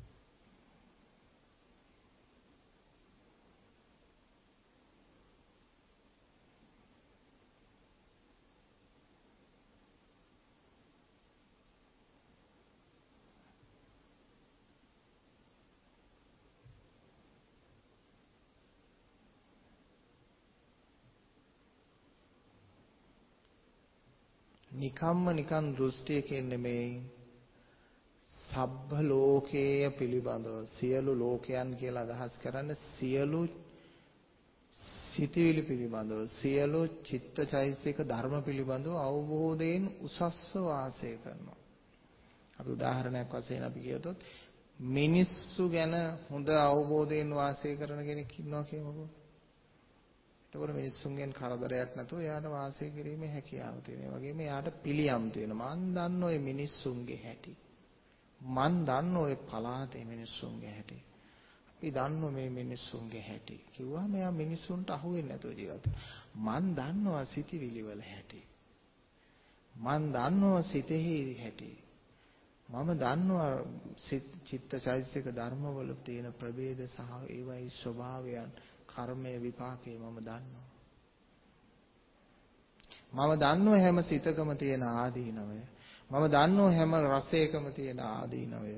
නිකම්ම නිකන් දෘෂ්ටියකින් නෙමෙයි සබ්බ ලෝකේය පිළිබඳව සියලු ලෝකයන් කියලා අදහස් කරන්නේ සියලු සිතිවිලි පිළිබඳව සියලු චිත්තචෛතසික ධර්ම පිළිබඳව අවබෝධයෙන් උසස්ව වාසය කරනවා. අපි උදාහරණයක් වශයෙන් අපි කියතොත් මිනිස්සු ගැන හොඳ අවබෝධයෙන් වාසය කරන කෙනෙක් ඉන්නවා කියමුකෝ. එතකොට මිනිස්සුන්ගෙන් කරදරයක් නැතුව එයාට වාසය කිරීමේ හැකියාව තියෙනවා. ඒ වගේම එයාට පිළියම් තියෙනවා. මන් දන්න ඔය මිනිස්සුන්ගේ හැටි. මන් දන්න ඔය පලාතේ මිනිස්සුන්ගේ හැටි. අපි දන්න මේ මිනිස්සුන්ගේ හැටි. කිව්වම එයා මිනිස්සුන්ට අහු වෙන්නේ නැතුව ජීවත් වෙනවා. මන් දන්නවා සිතිවිලි වල හැටි. මන් දන්නවා සිතෙහි හැටි. මම දන්නවා චිත්තචෛතසික ධර්මවල තියෙන ප්‍රභේද සහ ඒවයි ස්වභාවයන් කර්මයේ විපාකේ මම දන්නවා. මම දන්නවා හැම සිතකම තියෙන ආදීනවය. මම දන්නවා හැම රසයකම තියෙන ආදීනවය.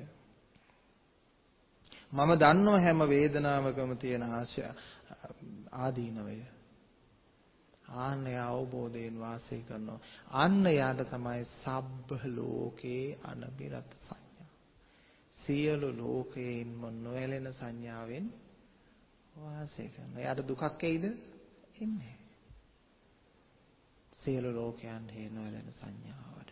මම දන්නවා හැම වේදනාවකම තියෙන ආදීනවය. ආන්නේ අවබෝධයෙන් වාසය කරනවා. අන්න යාට තමයි සබ්බ ලෝකේ අනබිරත සංඥා. සියලු ලෝකේන්ම නොයැලෙන සංඥාවෙන් වාසය කරනවා. යාට දුකක් එයිද? එන්නේ. සියලු ලෝකයන් හේ නොයැලෙන සංඥාව වඩනවා.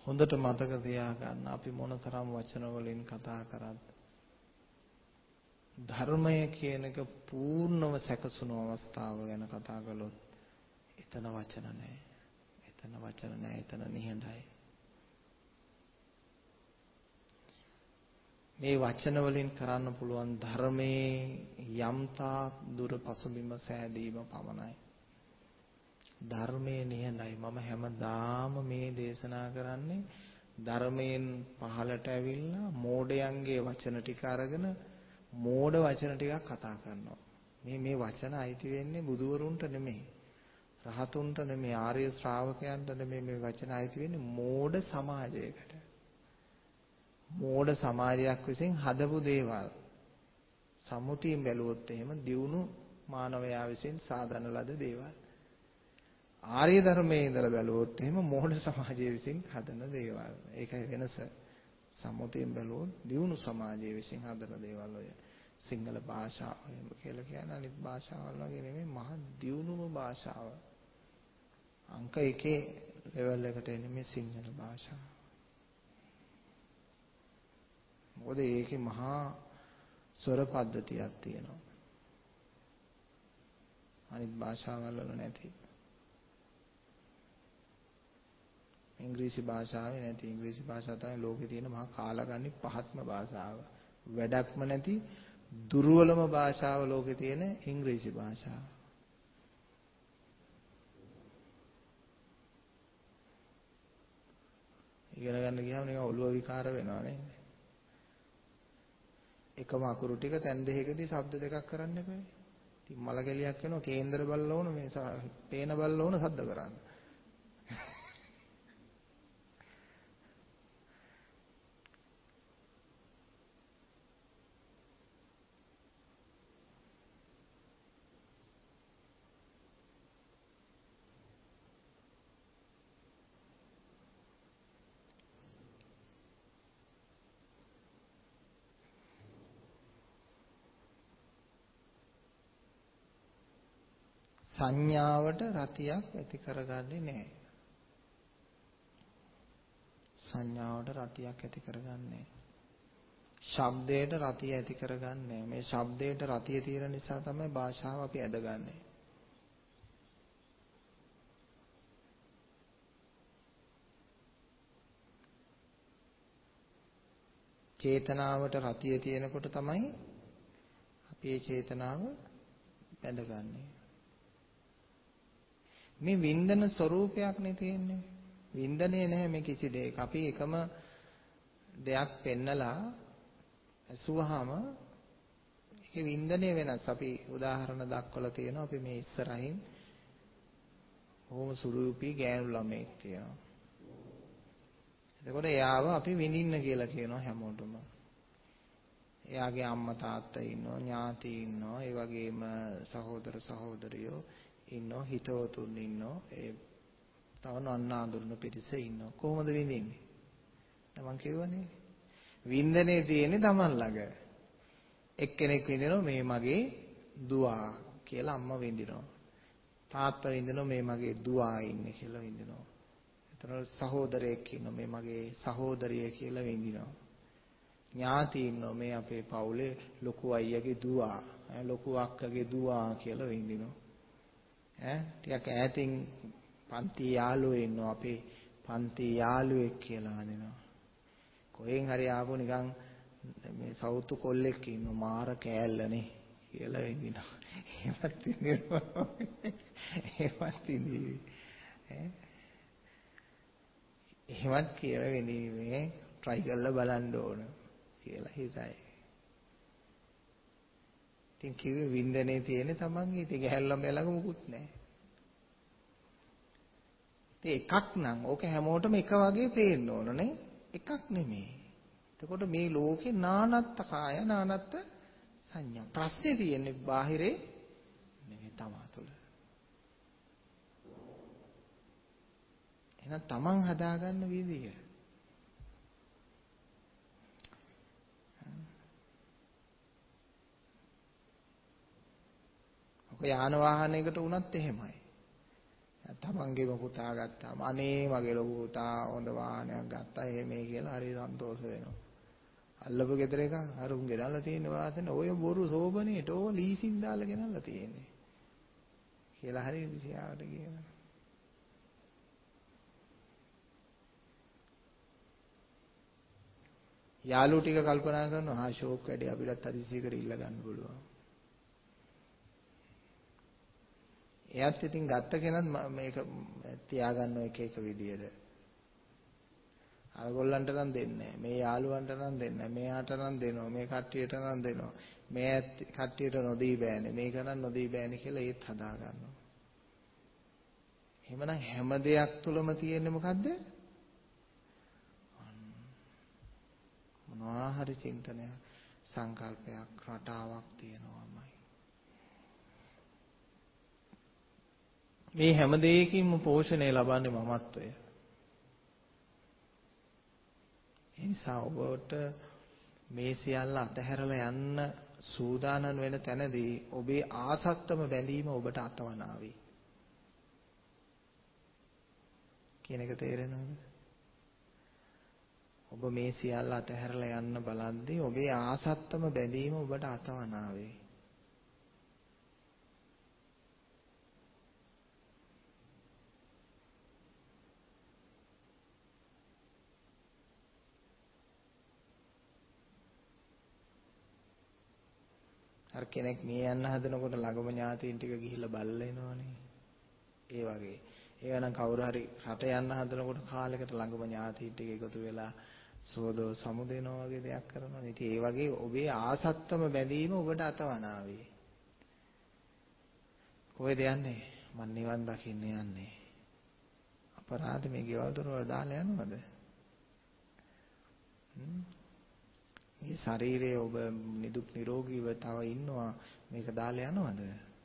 හොඳට මතක තියාගන්න අපි මොනතරම් වචන වලින් කතා කරත් ධර්මය කියන එක පූර්ණව සැකසුණු අවස්ථාව ගැන කතා කළොත් එතන වචන නැහැ. එතන වචන නැහැ. එතන නිහඬයි. මේ වචන වලින් කරන්න පුළුවන් ධර්මයේ යම්තා දුර පසුබිම සෑදීම පමණයි. ධර්මයේ නිහඬයි. මම හැමදාම මේ දේශනා කරන්නේ ධර්මයෙන් පහළට ඇවිල්ලා මෝඩයන්ගේ වචන ටික අරගෙන මෝඩ වචන ටිකක් කතා කරනවා. මේ මේ වචන අයිති වෙන්නේ බුදුවරුන්ට නෙමෙයි. රහතුන්ට නෙමෙයි. ආර්ය ශ්‍රාවකයන්ට නෙමෙයි මේ වචන අයිති වෙන්නේ මෝඩ සමාජයකට. මෝඩ සමාජයක් විසින් හදපු දේවල්. සම්මුතියෙන් බැලුවොත් එහෙම දියුණු මානවයා විසින් සාදන ලද දේවල්. ආර්ය ධර්මයේ ඉඳලා බැලුවොත් එහෙම මෝඩ සමාජය විසින් හදන දේවල්. ඒකයි වෙනස. සම්මුතියෙන් බැලුවොත් දියුණු සමාජය විසින් හදන දේවල් ඔය සිංහල භාෂාව එහෙම කියලා කියන්නේ අනිත් භාෂාවල් වගේ නෙමෙයි මහ දියුණුම භාෂාව. අංක එකේ ලෙවල් එකට එන්නේ මේ සිංහල භාෂාව. මොකද ඒකේ මහා ස්වර පද්ධතියක් තියෙනවා. අනිත් භාෂාවල් වල නැති. ඉංග්‍රීසි භාෂාවේ නැති. ඉංග්‍රීසි භාෂාව තමයි ලෝකේ තියෙන මහා කාලකන්ණි පහත්ම භාෂාව. වැඩක්ම නැති දුර්වලම භාෂාව ලෝකේ තියෙන ඉංග්‍රීසි භාෂාව. ඉගෙන ගන්න ගියාම නිකන් ඔළුව විකාර වෙනවා නේද? එකම අකුරු ටික තැන් දෙකකදී શબ્ද දෙකක් කරන්න එපා. ඉතින් මල ගැලියක් වෙනවා කේන්දර බල්ලා වුණ මේ පේන බල්ලා වුණ શબ્ද කරන්න. සංඥාවට රතියක් ඇති කරගන්නේ නැහැ. සංඥාවට රතියක් ඇති කරගන්නේ. ශබ්දයට රතිය ඇති කරගන්නේ. මේ ශබ්දයට රතිය තියෙන නිසා තමයි භාෂාව අපි ඇදගන්නේ. චේතනාවට රතිය තියෙනකොට තමයි අපි මේ චේතනාව ඇදගන්නේ. මේ වින්දන ස්වરૂපයක් නේ තියෙන්නේ. වින්දනේ නැහැ මේ කිසි දෙයක. අපි එකම දෙයක් පෙන්නලා ඇසුවාම ඒකේ වින්දනේ වෙනස්. අපි උදාහරණ දක්වලා තියෙනවා. අපි මේ ඉස්සරහින් බොහොම සුරූපී ගෑනු ළමෙක් තියෙනවා. එතකොට එයාව අපි විඳින්න කියලා කියනවා හැමෝටම. එයාගේ අම්මා තාත්තා ඉන්නවා, ඥාති ඉන්නවා, ඒ වගේම සහෝදර සහෝදරියෝ ඉන්නවා, හිතවතුන් ඉන්නවා, ඒ තව නන්නාඳුන පිරිස ඉන්නවා. කොහොමද විඳින්නේ? මම කියවනේ වින්දනේ තියෙන්නේ Taman ළඟ. එක්කෙනෙක් විඳිනවා මේ මගේ දුව කියලා අම්මා විඳිනවා. තාත්තා විඳිනවා මේ මගේ දුව ඉන්නේ කියලා විඳිනවා. එතන සහෝදරයෙක් ඉන්නවා මේ මගේ සහෝදරිය කියලා විඳිනවා. ඥාති ඉන්නවා මේ අපේ පවුලේ ලොකු අයියාගේ දුව, ලොකු අක්කගේ දුව කියලා විඳිනවා. ඈ ටිකක් ඈතින් පන්ති යාළුවෝ ඉන්නවා අපේ පන්ති යාළුවෙක් කියලා හඳිනවා. කොහෙන් හරි ආපු නිකන් මේ සවුතු කොල්ලෙක් ඉන්නවා මාර කෑල්ලනේ කියලා විඳිනවා. එහෙමත් ඉන්නවා. එහෙමත් ඉන්නේ. ඈ එහෙමත් කියලා විඳින්නේ try කරලා බලන්න ඕන කියලා හිතයි. ඉතින් කිව්වේ වින්දනේ තියෙන්නේ තමන්ගේ. ඉතින් ගැහැල්ලම ළඟ මුකුත් නැහැ. ඉතින් එකක් නම් ඕක හැමෝටම එක වගේ පේන්න ඕන නේ. එකක් නෙමෙයි. එතකොට මේ ලෝකේ නානත්ත කාය නානත්ත සංඥා. ප්‍රශ්නේ තියෙන්නේ බාහිරේ නෙමෙයි තමා තුළ. එහෙනම් තමන් හදාගන්න විදිය. ඔක යාන වාහනයකට වුණත් එහෙමයි. තමන්ගේම පුතා ගත්තාම අනේ මගේ ලොකු පුතා හොඳ වාහනයක් ගත්තා. තාත්තා එහෙමයි කියලා හරි සන්තෝෂ වෙනවා. අල්ලපු ගෙදර එක අරුන් ගෙනල්ලා තියෙන වාතන ඔය බොරු සෝබනේට ඕ ලීසින් දාලා ගෙනල්ලා තියෙන්නේ. කියලා හරි ඉරිසියාවට කියනවා. යාළුවෝ ටික කල්පනා කරනවා ආ ෂෝක් වැඩි අපිටත් හදිසියකට ඉල්ල ගන්න පුළුවන්. එයාත් ඉතින් ගත්ත කෙනත් මේක තියාගන්න එක එක විදියට. අරගොල්ලන්ට නම් දෙන්නේ නැහැ. මේ යාළුවන්ට නම් දෙන්නේ නැහැ. මෙයාට නම් දෙනවා. මේ කට්ටියට නම් දෙනවා. මේ කට්ටියට නොදී බෑනේ. මේක නම් නොදී බෑනේ කියලා ඒත් හදා ගන්නවා. එහෙමනම් හැම දෙයක් තුළම තියෙන්නේ මොකද්ද? මොනවා හරි චින්තනයක්, සංකල්පයක්, රටාවක් තියෙනවාමයි. මේ හැම දෙයකින්ම පෝෂණය ලබන්නේ මමත්වය. ඒ නිසා ඔබට මේ සියල්ල අතහැරලා යන්න සූදානම් වෙන තැනදී ඔබේ ආසත්තම බැඳීම ඔබට අතවනාවි. කියන එක තේරෙනවද? ඔබ මේ සියල්ල අතහැරලා යන්න බලද්දී ඔබේ ආසත්තම බැඳීම ඔබට අතවනාවේ. අර කෙනෙක් මේ යන්න හදනකොට ළඟම ඥාතීන් ටික ගිහිල්ලා බල්ලා එනවනේ. ඒ වගේ. ඒක නම් කවුරු හරි රට යන්න හදනකොට කාලයකට ළඟම ඥාතීන් ටික එකතු වෙලා සෝදෝ සමුදේනවා වගේ දෙයක් කරනවා. ඉතින් ඒ වගේ ඔබේ ආසත්තම බැඳීම ඔබට අතවනාවේ. කොහෙද යන්නේ? මං නිවන් දකින්න යන්නේ. අපරාධ මේ ගෙවල් දොරවල් දාලා යනවද? මේ ශරීරයේ ඔබ නිදුක් නිරෝගීව තව ඉන්නවා මේක දාලා යනවද?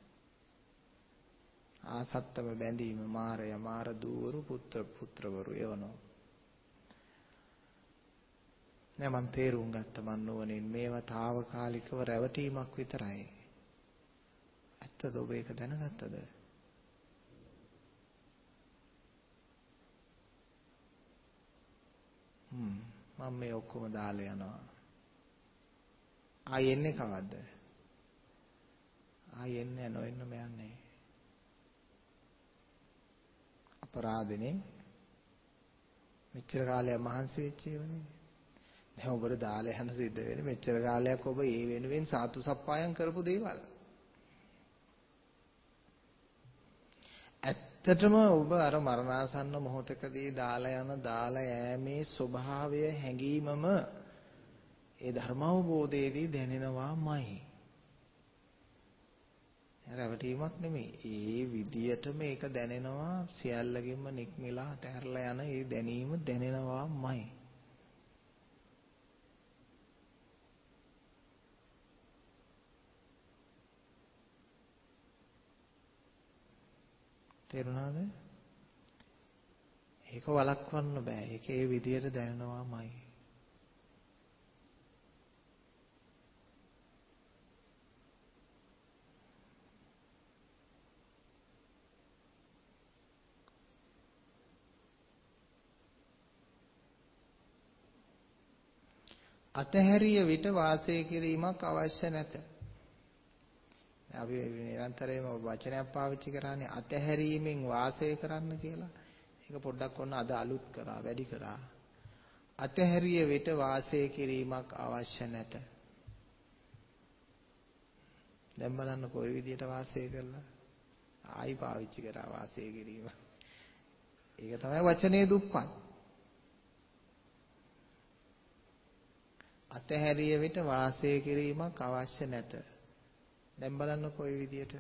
ආසත්තම බැඳීම මාරය මාර දූවරු පුත්‍ර පුත්‍රවරු එවනවා. නෑ මං තේරුම් ගත්ත මන් නොවනින් මේවා తాවකාලිකව රැවටීමක් විතරයි. ඇත්තද ඔබ ඒක දැනගත්තද? හ්ම් මම මේ ඔක්කොම දාලා යනවා. ආයෙ එන්නේ කවද්ද? ආයෙ එන්නේ නොඑන්නම යන්නේ. අපරාධනේ මෙච්චර කාලයක් මහන්සි වෙච්ච ඒවනේ. දැන් ඔබට දාලා යන සිද්ධ වෙන්නේ මෙච්චර කාලයක් ඔබ ඒ වෙනුවෙන් සාතු සප්පායම් කරපු දේවල්. ඇත්තටම ඔබ අර මරණාසන්න මොහොතකදී දාලා යන දාලා යෑමේ ස්වභාවය හැඟීමම ඒ ධර්මාවබෝධයේදී දැනෙනවාමයි. රැවටීමක් නෙමෙයි. ඒ විදියට මේක දැනෙනවා සියල්ලකින්ම නික්මිලා තැරලා යන ඒ දැනීම දැනෙනවාමයි. තේරුණාද? ඒක වළක්වන්න බෑ. ඒක ඒ විදියට දැනෙනවාමයි. අතහැරිය විට වාසය කිරීමක් අවශ්‍ය නැත. අපි නිරන්තරයෙන්ම වචනයක් පාවිච්චි කරන්නේ අතහැරීමෙන් වාසය කරන්න කියලා. ඒක පොඩ්ඩක් ඔන්න අද අලුත් කරා, වැඩි කරා. අතහැරිය විට වාසය කිරීමක් අවශ්‍ය නැත. දැන් බලන්න කොයි විදියට වාසය කළා. ආයි පාවිච්චි කරා වාසය කිරීම. ඒක තමයි වචනේ දුප්පත්. අතහැරිය විට වාසය කිරීමක් අවශ්‍ය නැත. දැන් බලන්න කොයි විදියට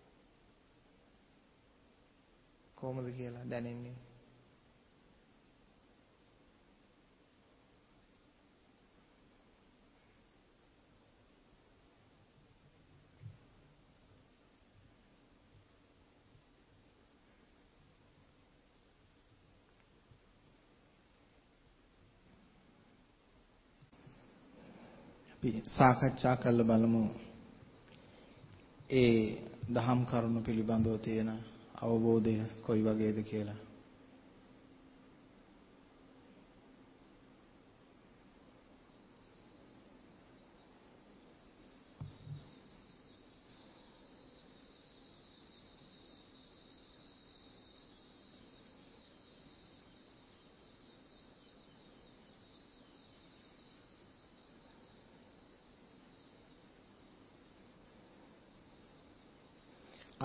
කොහොමද කියලා දැනෙන්නේ. අපි සාකච්ඡා කරලා බලමු ඒ දහම් කරුණු පිළිබඳව තියෙන අවබෝධය කොයි වගේද කියලා.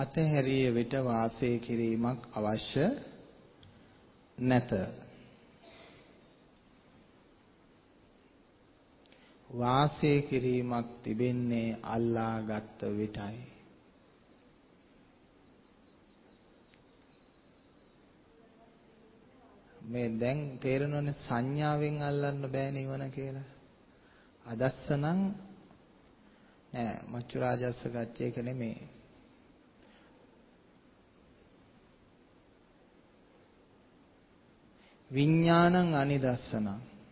අතහැරිය විට වාසය කිරීමක් අවශ්‍ය නැත. වාසය කිරීමක් තිබෙන්නේ අල්ලාගත් විටයි. මේ දැන් තේරෙනවනේ සංඥාවෙන් අල්ලන්න බෑ නිවන කියලා. අදස්සනම් නෑ මච්චු රාජස්ස ගච්ඡ එක නෙමෙයි. විඥානං අනිදස්සනං.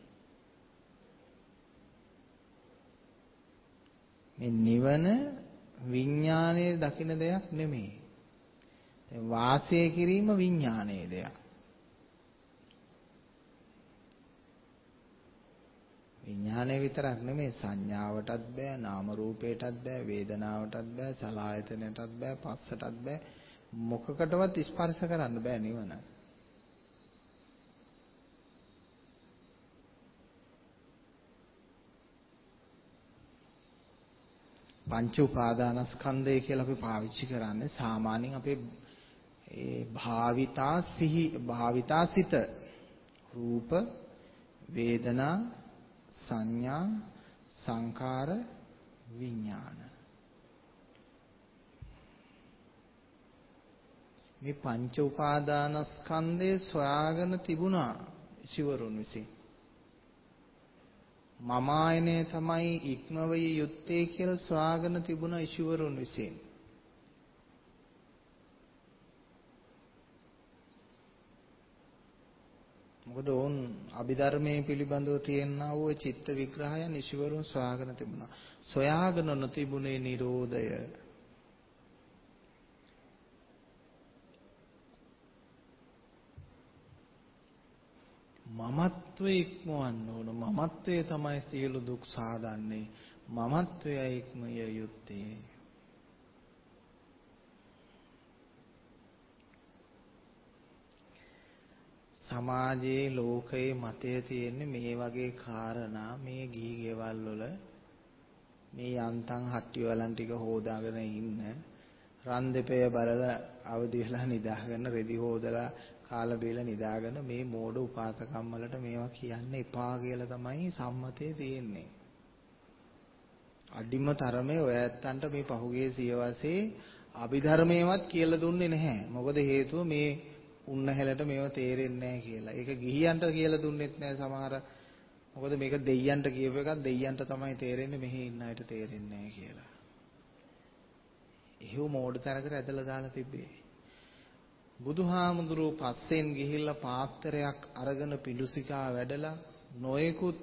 මේ නිවන විඥානයේ දකින්න දෙයක් නෙමෙයි. දැන් වාසය කිරීම විඥානයේ දෙයක්. විඥානය විතරක් නෙමෙයි සංඥාවටත් බෑ නාම රූපයටත් බෑ වේදනාවටත් බෑ සලආයතනයටත් බෑ පස්සටත් බෑ මොකකටවත් ස්පර්ශ කරන්න බෑ නිවන. පංච උපාදානස්කන්ධය කියලා අපි පාවිච්චි කරන්නේ සාමාන්‍යයෙන් අපේ ඒ භාවිතා සිහි භාවිතා සිත රූප වේදනා සංඥා සංකාර විඥාන මේ පංච උපාදානස්කන්ධය සොයාගෙන තිබුණා ශිවරුන් විසින්. මම ආයනේ තමයි ඉක්මවිය යුත්තේ කියලා සොයාගෙන තිබුණා ශිවරුන් විසින්. මොකද ඕන් අභිධර්මයේ පිළිබඳව තියෙනා වූ චිත්ත විග්‍රහයන් ඍෂිවරුන් සොයාගෙන තිබුණා. සොයාගෙන නොතිබුණේ නිරෝධය. මමත්වයේ ඉක්මවන්න ඕන. මමත්වයේ තමයි සියලු දුක් සාදන්නේ. මමත්වයේ ඉක්මය යුත්තේ. සමාජයේ ලෝකයේ මතය තියෙන්නේ මේ වගේ කාරණා මේ ගිහි ගෙවල් වල මේ යන්තම් හට්ටි වලන් ටික හොදාගෙන ඉන්න රන් දෙපය බලලා අවදි වෙලා නිදාගෙන රෙදි හොදලා කාලා බීලා නිදාගෙන මේ මෝඩ උපාතකම් වලට මේවා කියන්න එපා කියලා තමයි සම්මතයේ තියෙන්නේ. අඩිම තරමේ ඔය ඇත්තන්ට මේ පහුගිය සියවසේ අභිධර්මයේවත් කියලා දුන්නේ නැහැ. මොකද හේතුව මේ උන්නහැලට මේව තේරෙන්නේ නැහැ කියලා. ඒක ගිහියන්ට කියලා දුන්නෙත් නැහැ සමහර. මොකද මේක දෙයියන්ට කියප එකක් දෙයියන්ට තමයි තේරෙන්නේ මෙහි ඉන්න අයට තේරෙන්නේ නැහැ කියලා. එහෙව් මෝඩ තරකට ඇදලා දාලා තිබ්බේ. බුදුහාමුදුරුවෝ පස්සෙන් ගිහිල්ලා පාත්‍රයක් අරගෙන පිඬුසිකා වැඩලා නොයෙකුත්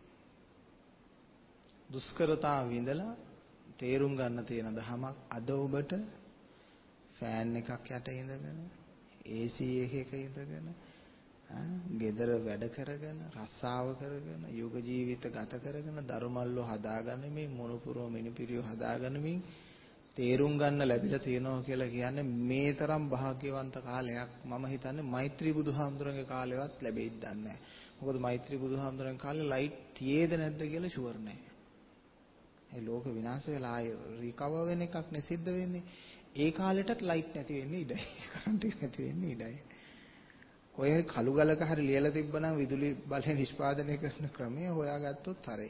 දුෂ්කරතා විඳලා තේරුම් ගන්න තියෙන දහමක් අද ඔබට ෆෑන් එකක් යට ඉඳගෙන ඒ සී එකක ඉඳගෙන ගෙදර වැඩ කරගෙන රස්සාව කරගෙන යුග ජීවිත ගත කරගෙන ධර්මල්ලෝ හදාගන්නමින් මොනුපුරෝ මිනිපිරියෝ හදාගන්නමින් තේරුම් ගන්න ලැබිලා තියෙනවා කියලා කියන්නේ මේ තරම් භාග්‍යවන්ත කාලයක් මම හිතන්නේ මෛත්‍රී බුදුහාමුදුරන්ගේ කාලෙවත් ලැබෙයිද දන්නේ නැහැ. මොකද මෛත්‍රී බුදුහාමුදුරන්ගේ කාලේ ලයිට් තියේද නැද්ද කියලා ෂුවර් නැහැ. ඒ ලෝක විනාශ වෙලා ආය රිකවර් වෙන එකක් නේ සිද්ධ වෙන්නේ. ඒ කාලෙටත් ලයිට් නැති වෙන්නේ ඉඩයි. කරන්ට් එක නැති වෙන්නේ ඉඩයි. කොහේ හරි කළු ගලක හරි ලියලා තිබ්බනම් විදුලි බලය නිෂ්පාදනය කරන ක්‍රමය හොයාගත්තොත් හරි.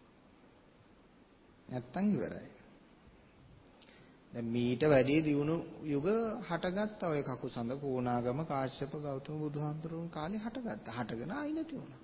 නැත්තම් ඉවරයි. දැන් මීට වැඩි දියුණු යුග හටගත්තා ඔය කකුසඳ කෝණාගම කාශ්‍යප ගෞතම බුදුහාමුදුරුවෝ කාලේ හටගත්තා. හටගෙන ආයි නැති වුණා.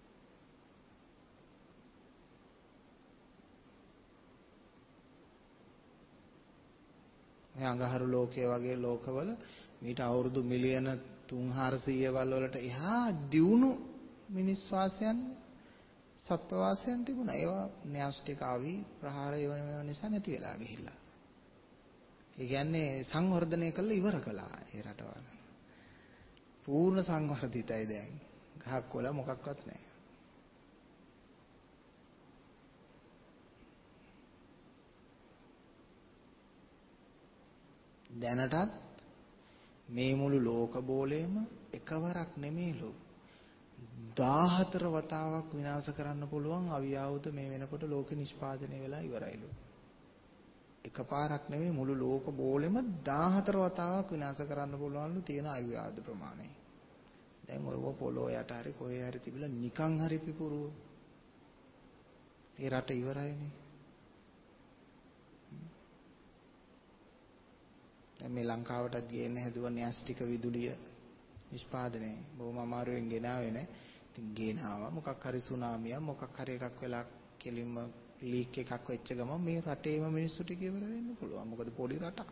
මේ අඟහරු ලෝකයේ වගේ ලෝකවල මීට අවුරුදු මිලියන තුන් හාරසීය වල වලට එහා දියුණු මිනිස් වාසයන් සත්ව වාසයන් තිබුණා. ඒවා න්‍යාස්ටික ආවි ප්‍රහාර ඒවා නිසා නැති වෙලා ගිහිල්ලා. ඒ කියන්නේ සංවර්ධනය කළා ඉවර කළා ඒ රටවල. පූර්ණ සංවර්ධිතයි දැන්. ගහක් වල මොකක්වත් නැහැ. දැනටත් මේ මුළු ලෝක බෝලේම එකවරක් නෙමෙයිලු දාහතර වතාවක් විනාශ කරන්න පුළුවන් අවියාවුද මේ වෙනකොට ලෝකෙ නිෂ්පාදනය වෙලා ඉවරයිලු. එකපාරක් නෙමෙයි මුළු ලෝක බෝලෙම දාහතර වතාවක් විනාශ කරන්න පුළුවන්ලු තියෙන ආයුධ ප්‍රමාණය. දැන් ඔයව පොළොව යට හරි කොහේ හරි තිබිලා නිකන් හරි පිපුරුව. ඒ රට ඉවරයිනේ. දැන් මේ ලංකාවටත් ගේන්න හැදුව න්‍යෂ්ටික විදුලිය නිෂ්පාදනය බොහොම අමාරුවෙන් ගෙනාවේ නේ. ඉතින් ගෙනාවා මොකක් හරි සුනාමියක් මොකක් හරි එකක් වෙලා කෙලින්ම ලීක් එකක් වෙච්ච ගමන් මේ රටේම මිනිස්සු ටික ඉවර වෙන්න පුළුවන්. මොකද පොඩි රටක්.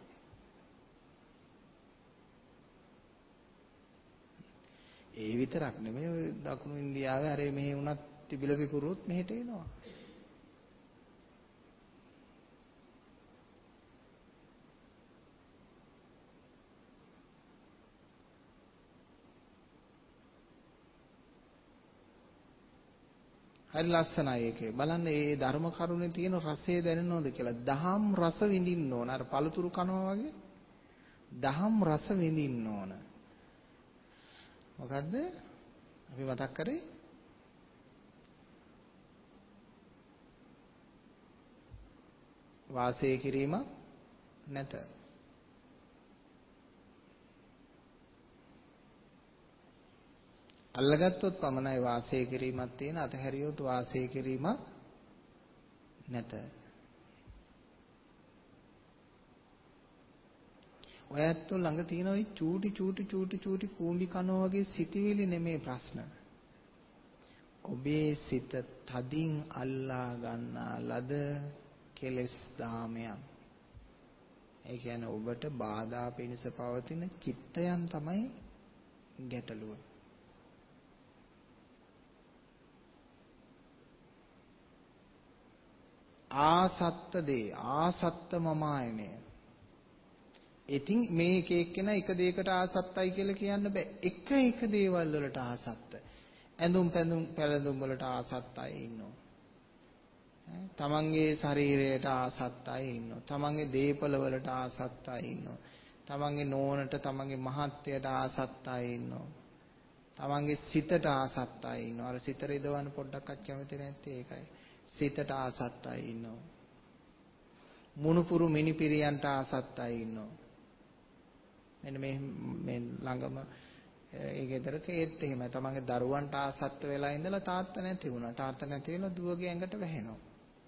ඒ විතරක් නෙමෙයි ඔය දකුණු ඉන්දියාවේ අර මෙහෙ වුණත් තිබිල පිපුරුවොත් මෙහෙට එනවා. හරි ලස්සනයි ඒකේ. බලන්න මේ ධර්ම කරුණේ තියෙන රසය දැනෙනවද කියලා. දහම් රස විඳින්න ඕන. අර පළතුරු කනවා වගේ. දහම් රස විඳින්න ඕන. මොකද්ද? අපි මතක් කරේ වාසය කිරීම නැත. අල්ලගත්තොත් පමණයි වාසය කිරීමක් තියෙන. අතහැරියොත් වාසය කිරීමක් නැත. ඔයත් ළඟ තියෙන ওই චූටි චූටි චූටි චූටි කූඹි කනෝ වගේ සිතිවිලි නෙමේ ප්‍රශ්න. ඔබේ සිත තදින් අල්ලා ගන්නා ලද කෙලෙස් දාමයන්. ඒ කියන්නේ ඔබට බාධා පිණිස පවතින චිත්තයන් තමයි ගැටලුව. ආසත්ත දේ ආසත්ත මමායනය. ඉතින් මේ එක එක්කෙනා එක දෙයකට ආසත්තයි කියලා කියන්න බෑ. එක එක දේවල් වලට ආසත්ත. ඇඳුම් පැඳුම් පැළඳුම් වලට ආසත්තයි ඉන්නවා. තමන්ගේ ශරීරයට ආසත්තයි ඉන්නවා. තමන්ගේ දේපල වලට ආසත්තයි ඉන්නවා. තමන්ගේ නෝනට තමන්ගේ මහත්යට ආසත්තයි ඉන්නවා. තමන්ගේ සිතට ආසත්තයි ඉන්නවා. අර සිත රිදවන්න පොඩ්ඩක්වත් කැමති නැත්තේ ඒකයි. සිතට ආසත්තයි ඉන්නවා. මුණුපුරු මිනිපිරියන්ට ආසත්තයි ඉන්නවා. මෙන්න මේ මේ ළඟම ඒ ගෙදරක ඒත් එහෙමයි. තමන්ගේ දරුවන්ට ආසත්ත වෙලා ඉඳලා තාත්තා නැති වුණා. තාත්තා නැති වෙලා දුවගේ ඇඟට වැහෙනවා.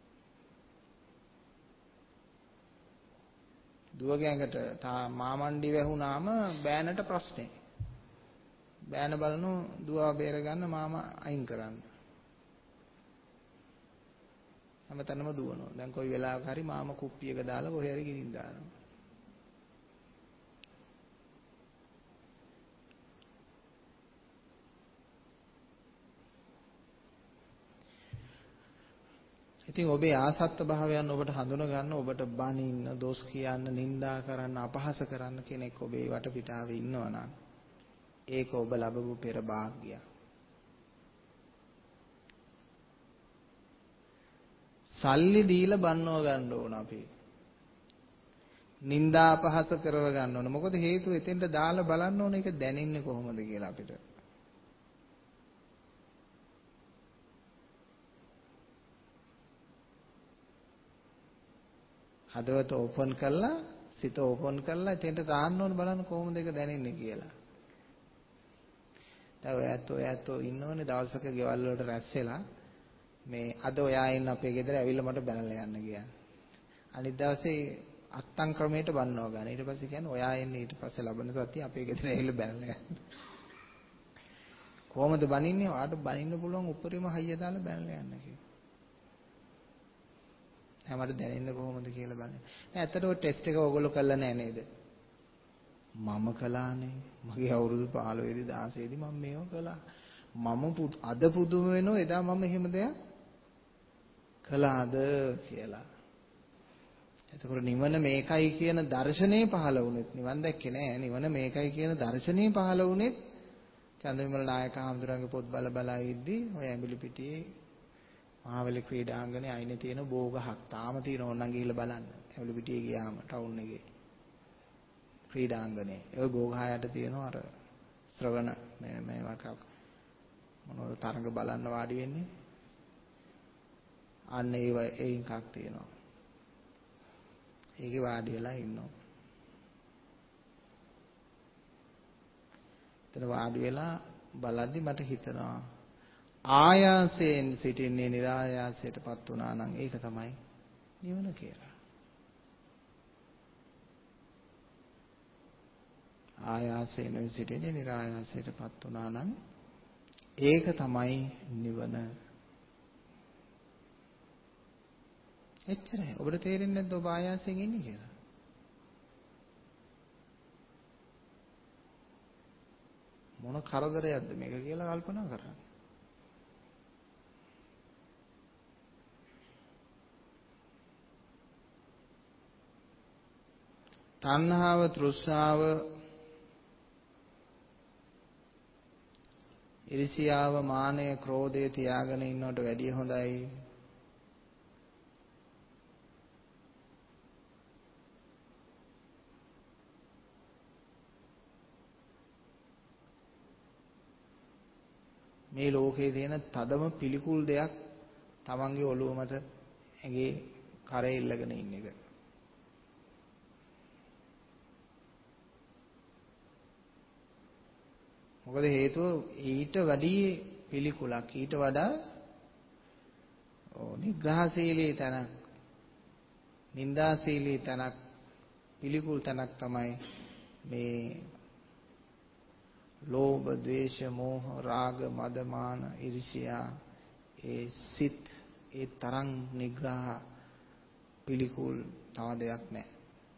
දුවගේ ඇඟට මාමණ්ඩි වැහුණාම බෑනට ප්‍රශ්නේ. බෑන බලනු දුවව බේර ගන්න මාමා අයින් කරන්න. හැමතැනම දුවනවා. දැන් කොයි වෙලාවක හරි මාමා කුප්පියක දාලා කොහේ හරි ගිනින් දානවා. ඉතින් ඔබේ ආසත්ත භාවයන් ඔබට හඳුන ගන්න, ඔබට බනින්න, දොස් කියන්න, නිඳා කරන්න, අපහාස කරන්න කෙනෙක් ඔබේ වටපිටාවේ ඉන්නවා නම් ඒක ඔබ ලැබපු පෙර භාග්‍යයක්. සල්ලි දීලා බන්නව ගන්න ඕන අපි. නිନ୍ଦා අපහාස කරව ගන්න ඕන. මොකද හේතුව එතෙන්ට දාලා බලන්න ඕන ඒක දැනෙන්නේ කොහොමද කියලා අපිට. හදවත ඕපන් කරලා, සිත ඕපන් කරලා එතෙන්ට දාන්න ඕන බලන්න කොහොමද ඒක දැනෙන්නේ කියලා. දැන් ඔයත් ඔයත් ඉන්නෝනේ දවසක ගෙවල් වලට රැස් වෙලා මේ අද ඔයා ඉන්න අපේ ගෙදර ඇවිල්ලා මට බැනලා යන්න ගියා. අනිත් දවසේ අත්තම් ක්‍රමයට බannව ගන්න. ඊට පස්සේ කියන්නේ ඔයා එන්නේ ඊට පස්සේ ලබන සතිය අපේ ගෙදර ඇවිල්ලා බැනලා යන්න. කොහොමද බනින්නේ? ඔයාට බනින්න පුළුවන් උඩරිම හයිය දාලා බැනලා යන්න කියලා. හැමකට දැනෙන්නේ කොහොමද කියලා බලන්න. නෑ ඇත්තට ඔය ටෙස්ට් එක ඔයගොල්ලෝ කරලා නෑ නේද? මම කළානේ. මගේ අවුරුදු පහළොව දී දහසෙ දී මම මේව කළා. මම අද පුදුම වෙනව එදා මම එහෙම දෙයක් කළාද කියලා. එතකොට නිවන මේකයි කියන දර්ශනේ පහළ වුණෙත් නිවන් දැක්කේ නෑ. නිවන මේකයි කියන දර්ශනේ පහළ වුණෙත් චන්දවිමල නායක හඳුරන්ගේ පොත් බල බලා ඉද්දී ඔය ඇඹිලි පිටියේ මහවැලි ක්‍රීඩාංගනේ අයිනේ තියෙන බෝගහක් තාම තියෙන ඕනනම් ගිහිල්ලා බලන්න. ඇඹිලි පිටියේ ගියාම ටවුන් එකේ ක්‍රීඩාංගනේ. ඒ බෝගහයට තියෙනවා අර ශ්‍රවණ මේ මේ වකක් මොනවද තරඟ බලන්න වාඩි වෙන්නේ. අන්න ඒ ඒ එකක් තියෙනවා. ඒකේ වාඩි වෙලා ඉන්නවා. එතන වාඩි වෙලා බලද්දි මට හිතෙනවා ආයාසයෙන් සිටින්නේ નિરાයාසයටපත් වුණා නම් ඒක තමයි නිවන කියලා. ආයාසයෙන් සිටින්නේ નિરાයාසයටපත් වුණා නම් ඒක තමයි නිවන. එච්චරයි. ඔබට තේරෙන්නේ නැද්ද ඔබ ආයාසයෙන් ඉන්නේ කියලා? මොන කරදරයක්ද මේක කියලා කල්පනා කරන්න. තණ්හාව, තෘෂ්ණාව, ඉරිසියාව, මානය, ක්‍රෝධය තියාගෙන ඉන්නවට වැඩිය හොඳයි මේ ලෝකයේ තියෙන තදම පිළිකුල් දෙයක් තමන්ගේ ඔළුව මත ඇඟේ කරේ ඉල්ලගෙන ඉන්න එක. මොකද හේතුව ඊට වැඩි පිළිකුලක් ඊට වඩා නිග්‍රහශීලී තැනක් නින්දාශීලී තැනක් පිළිකුල් තැනක් තමයි මේ ලෝභ, ද්වේෂ, මෝහ, රාග, මද, මාන, iriසියා ඒ සිත් ඒ තරම් නිග්‍රහ පිළිකුල් තව දෙයක් නැහැ.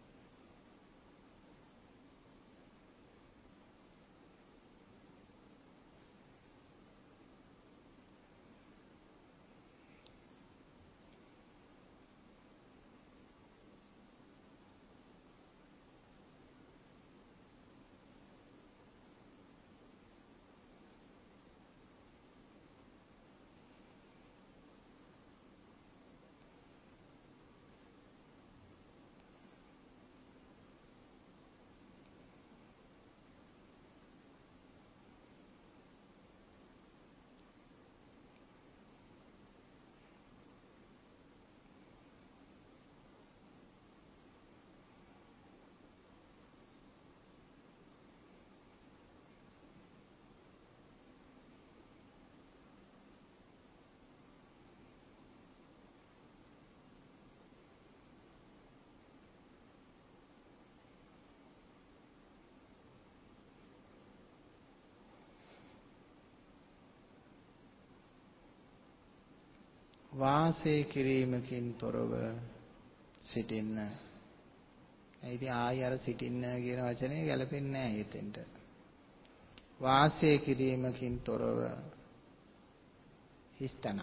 වාසය කිරීමකින් තොරව සිටින්න. ඒ ඉතින් ආයි අර සිටින්න කියන වචනේ ගැලපෙන්නේ නැහැ හිතෙන්ට. වාසය කිරීමකින් තොරව හිස්තන.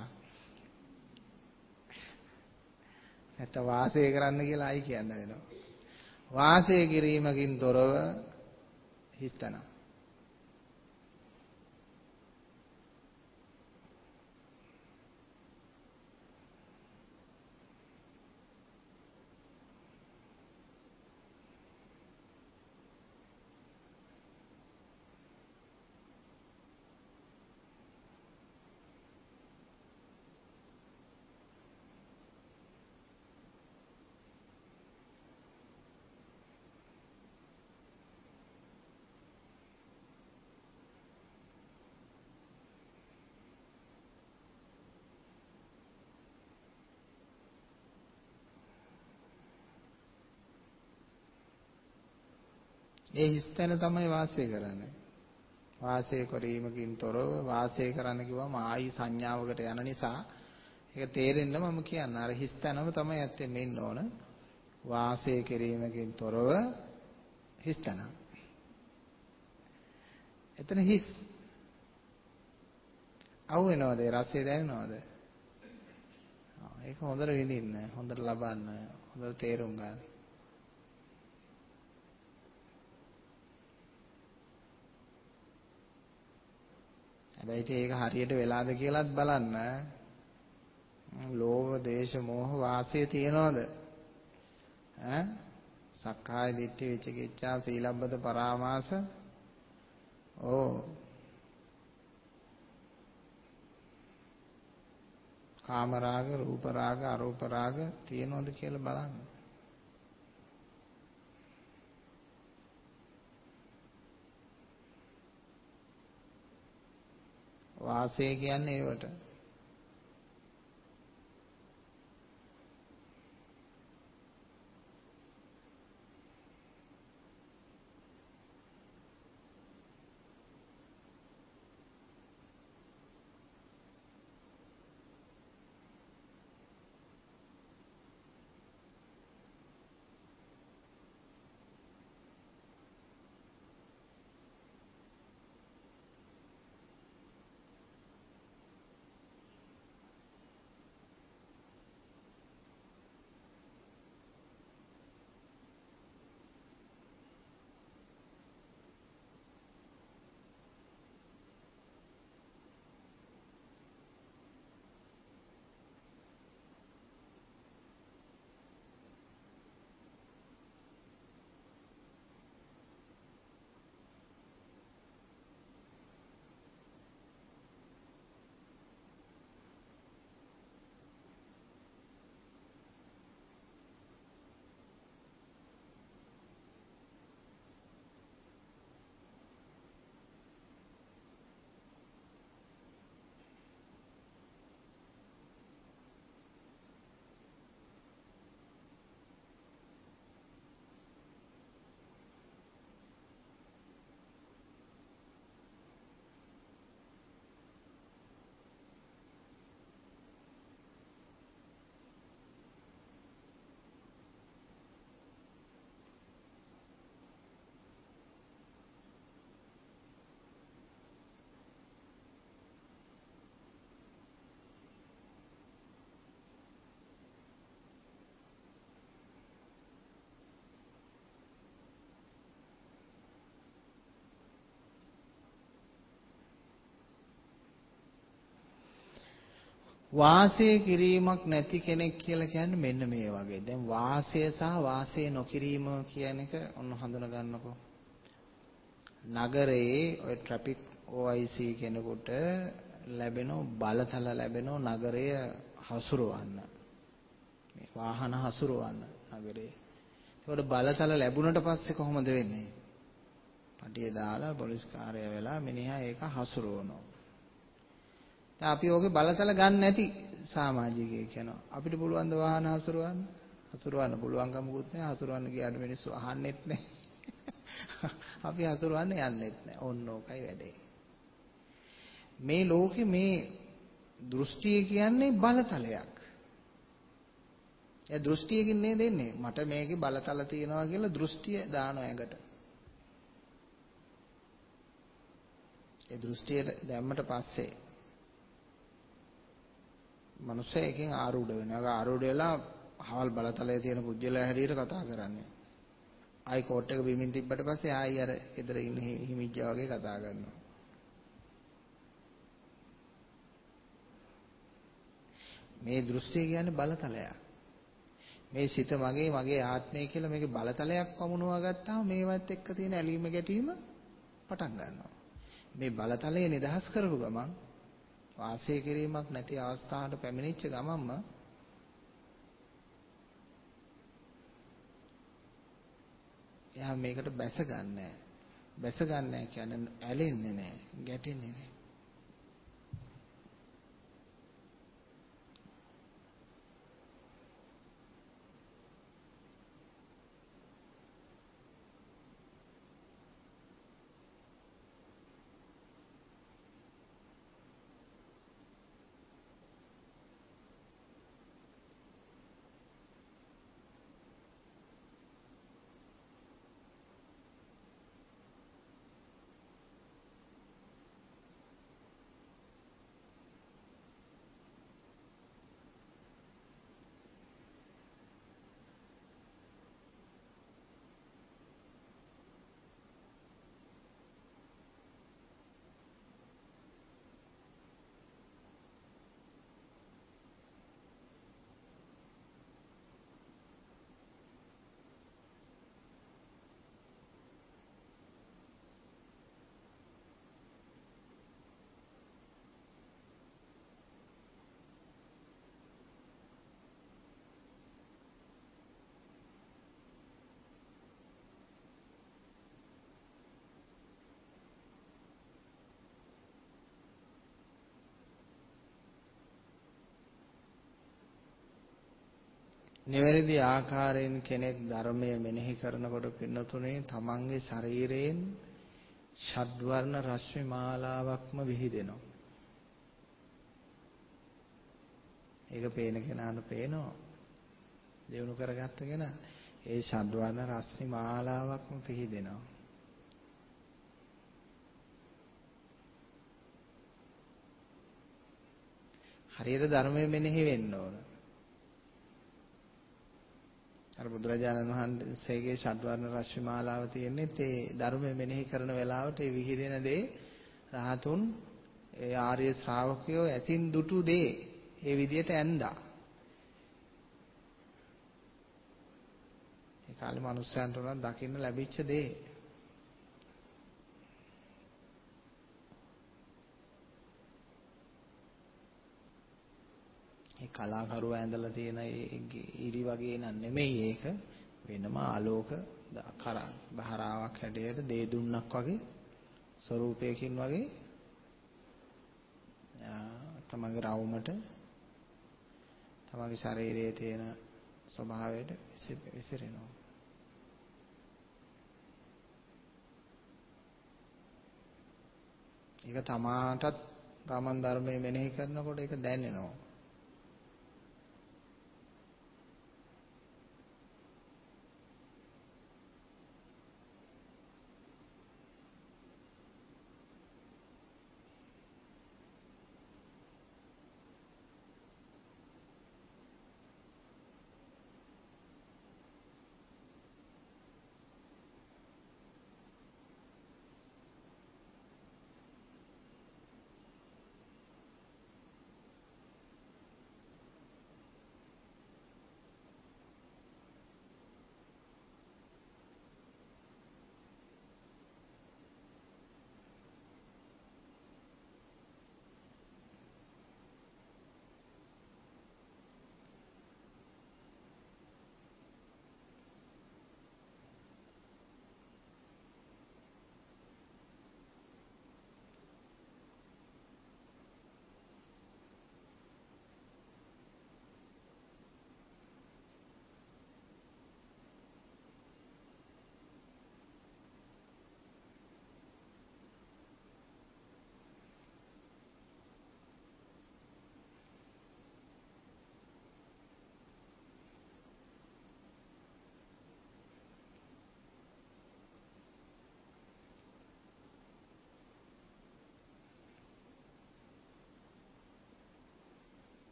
නැත්නම් වාසය කරන්න කියලා ආයි කියන්න වෙනවා. වාසය කිරීමකින් තොරව හිස්තන. ඒ හිස්තැන තමයි වාසය කරන්නේ. වාසය කිරීමකින් තොරව වාසය කරන්න කිව්වම ආයි සංඥාවකට යන නිසා ඒක තේරෙන්න මම කියන්නේ අර හිස්තැනම තමයි ඇත්තෙම ඉන්න ඕන. වාසය කිරීමකින් තොරව හිස්තැන. එතන හිස්. අහු වෙනවද? රසය දැනෙනවද? ඒක හොඳට විඳින්න, හොඳට ලබන්න, හොඳට තේරුම් ගන්න. හැබැයි ඒක හරියට වෙලාද කියලාත් බලන්න. ලෝභ, දේශ, මෝහ වාසය තියනවද? ඈ? සක්කාය දිට්ඨි, විචිකිච්ඡා, සීලබ්බත පරාමාස. ඕ. කාම රාග, රූප රාග, අරූප රාග තියනවද කියලා බලන්න. වාසය කියන්නේ ඒවට. වාසය කිරීමක් නැති කෙනෙක් කියලා කියන්නේ මෙන්න මේ වගේ. දැන් වාසය සහ වාසය නොකිරීම කියන එක ඔන්න හඳුනා ගන්නකො. නගරයේ ඔය ට්‍රැෆික් ඕ ආයි සී කෙනෙකුට ලැබෙන බලතල ලැබෙන නගරය හසුරවන්න. මේ වාහන හසුරවන්න නගරේ. ඒකට බලතල ලැබුණට පස්සේ කොහොමද වෙන්නේ? පටිය දාලා පොලිස් කාර්යය වෙලා මිනිහා ඒක හසුරවනවා. දැන් අපි ඕකේ බලතල ගන්න නැති සමාජිකයෙක් යනවා. අපිට පුළුවන් ද වාහන හසුරවන්න? හසුරවන්න පුළුවන් කමකුත් නැහැ. හසුරවන්න ගියාට මිනිස්සු අහන්නෙත් නැහැ. අපි හසුරවන්න යන්නෙත් නැහැ. ඔන්න ඕකයි වැඩේ. මේ ලෝකේ මේ දෘෂ්ටිය කියන්නේ බලතලයක්. ඒ දෘෂ්ටියකින් නේද එන්නේ. මට මේකේ බලතල තියනවා කියලා දෘෂ්ටිය දානවා ඇඟට. ඒ දෘෂ්ටිය දැම්මට පස්සේ මනුස්සයෙක්ගෙන් ආරූඪ වෙනවා. ආරූඪ වෙලා හවල් බලතලයේ තියෙන පුජ්‍යලයා හැටියට කතා කරන්නේ. ආයි කෝට් එක බිමින් තිබ්බට පස්සේ ආයි අර ගෙදර ඉන්න හිමිජ්ජා වගේ කතා කරනවා. මේ දෘෂ්ටිය කියන්නේ බලතලයක්. මේ සිත මගේ මගේ ආත්මය කියලා මේකේ බලතලයක් පමුණවා ගත්තාම මේවත් එක්ක තියෙන ඇලීම ගැටීම පටන් ගන්නවා. මේ බලතලය නිදහස් කරපු ගමන් වාසය කිරීමක් නැති අවස්ථාවට පැමිණිච්ච ගමන්ම එයා මේකට බැස ගන්නෑ. බැස ගන්නෑ කියන්නේ ඇලෙන්නේ නෑ, ගැටෙන්නේ නෑ. නිවැරදි ආකාරයෙන් කෙනෙක් ධර්මය මෙනෙහි කරනකොට පින්නතුනේ තමන්ගේ ශරීරයෙන් ෂඩ්වර්ණ රශ්මි මාලාවක්ම විහිදෙනවා. ඒක පේන කෙනාට පේනවා. දිනු කරගත්ත කෙනා ඒ ෂඩ්වර්ණ රශ්මි මාලාවක්ම විහිදෙනවා. හරියට ධර්මය මෙනෙහි වෙන්න ඕන. අර බුදුරජාණන් වහන්සේගේ ෂඩ්වර්ණ රශ්මි මාලාව තියෙන්නේ ඒ ධර්මය මෙනෙහි කරන වෙලාවට ඒ විහිදෙන දේ රහතුන් ඒ ආර්ය ශ්‍රාවකයෝ ඇසින් දුටු දේ ඒ විදියට ඇන්දා. ඒ කාලේ මිනිස්සුන්ට උනත් දකින්න ලැබිච්ච දේ. ඒ කලාකරුවා ඇඳලා තියෙන ඒ ඉරි වගේ නන් නෙමෙයි ඒක. වෙනම ආලෝක කරා බහරාවක් හැඩයට දේ දුන්නක් වගේ ස්වරූපයකින් වගේ තමගේ රවුමට තමගේ ශරීරයේ තියෙන ස්වභාවයට විසිරෙනවා. ඒක තමාටත් තමන් ධර්මයේ මෙනෙහි කරනකොට ඒක දැනෙනවා.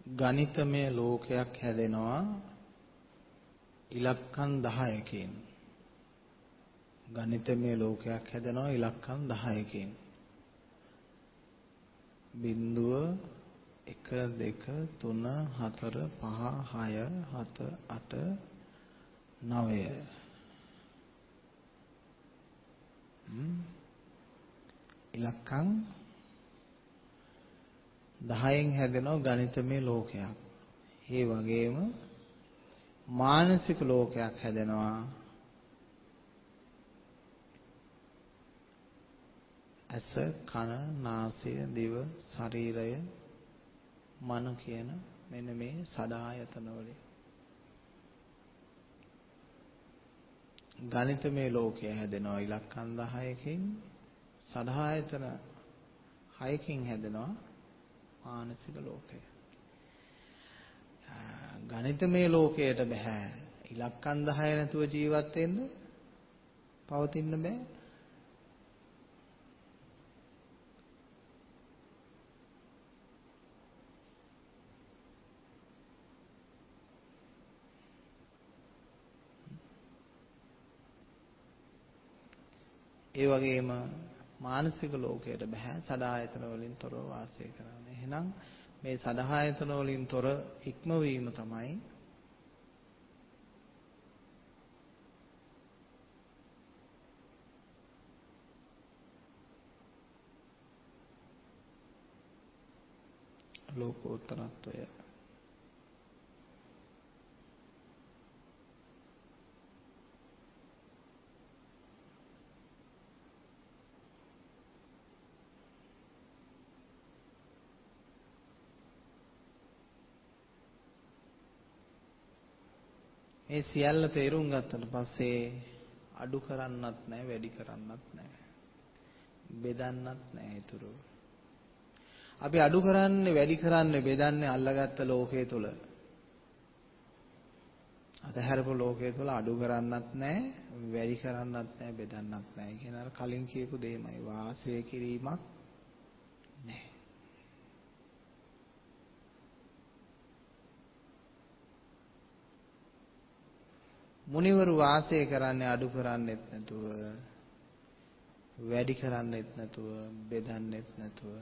ගණිතමය ලෝකයක් හැදෙනවා ඉලක්කම් දහයකින්. ගණිතමය ලෝකයක් හැදෙනවා ඉලක්කම් දහයකින්. බිංදුව එක දෙක තුන හතර පහ හය හත අට නවය. ඉලක්කම් දහයෙන් හැදෙනවා ගණිතමය ලෝකයක්. ඒ වගේම මානසික ලෝකයක් හැදෙනවා ඇස කන නාසය දිව ශරීරය මන කියන මෙන්න මේ සදායතන වලින්. ගණිතමය ලෝකය හැදෙනවා ඉලක්කම් දහයකින්. සදායතන හයකින් හැදෙනවා මානසික ලෝකය. ගණිතමය ලෝකයට බෑ ඉලක්කම් දහය නැතුව ජීවත් වෙන්න පවතින්න බෑ. ඒ වගේම මානසික ලෝකයට බෑ සදායතන වලින් තොරව වාසය කරන්න. එහෙනම් මේ සදායතන වලින් තොර ඉක්මවීම තමයි ලෝකෝත්තරත්වය. මේ සියල්ල තේරුම් ගත්තට පස්සේ අඩු කරන්නත් නැහැ වැඩි කරන්නත් නැහැ. බෙදන්නත් නැහැ ඊතුරු. අපි අඩු කරන්නේ වැඩි කරන්නේ බෙදන්නේ අල්ලගත්ත ලෝකයේ තුල. අතහැරපු ලෝකයේ තුල අඩු කරන්නත් නැහැ වැඩි කරන්නත් නැහැ බෙදන්නත් නැහැ කියන අර කලින් කියපු දෙයමයි වාසය කිරීමක් නැහැ. මුනිවරු වාසය කරන්නේ අඩු කරන්නේත් නැතුව වැඩි කරන්නේත් නැතුව බෙදන්නේත් නැතුව.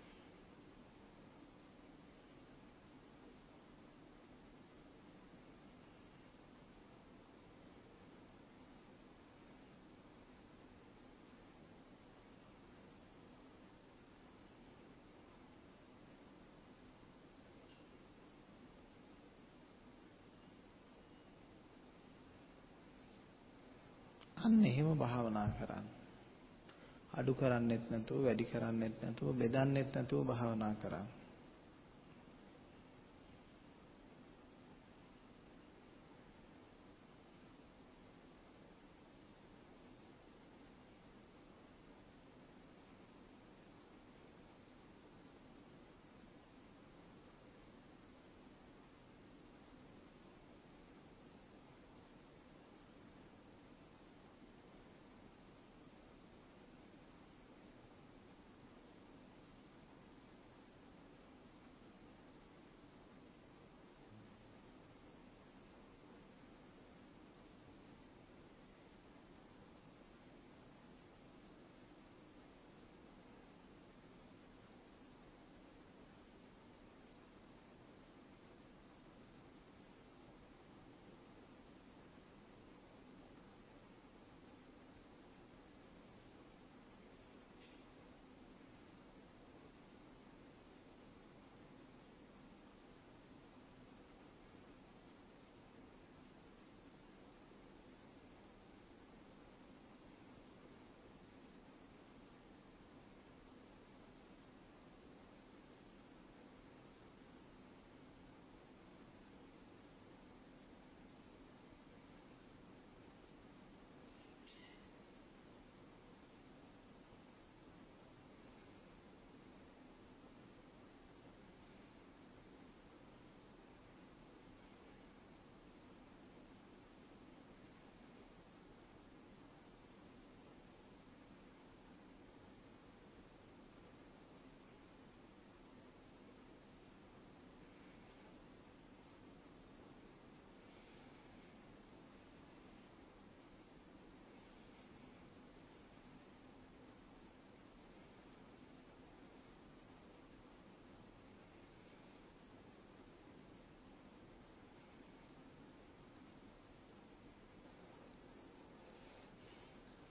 අන්න එහෙම භාවනා කරන්න. අඩු කරන්නෙත් නැතුව වැඩි කරන්නෙත් නැතුව බෙදන්නෙත් නැතුව භාවනා කරන්න.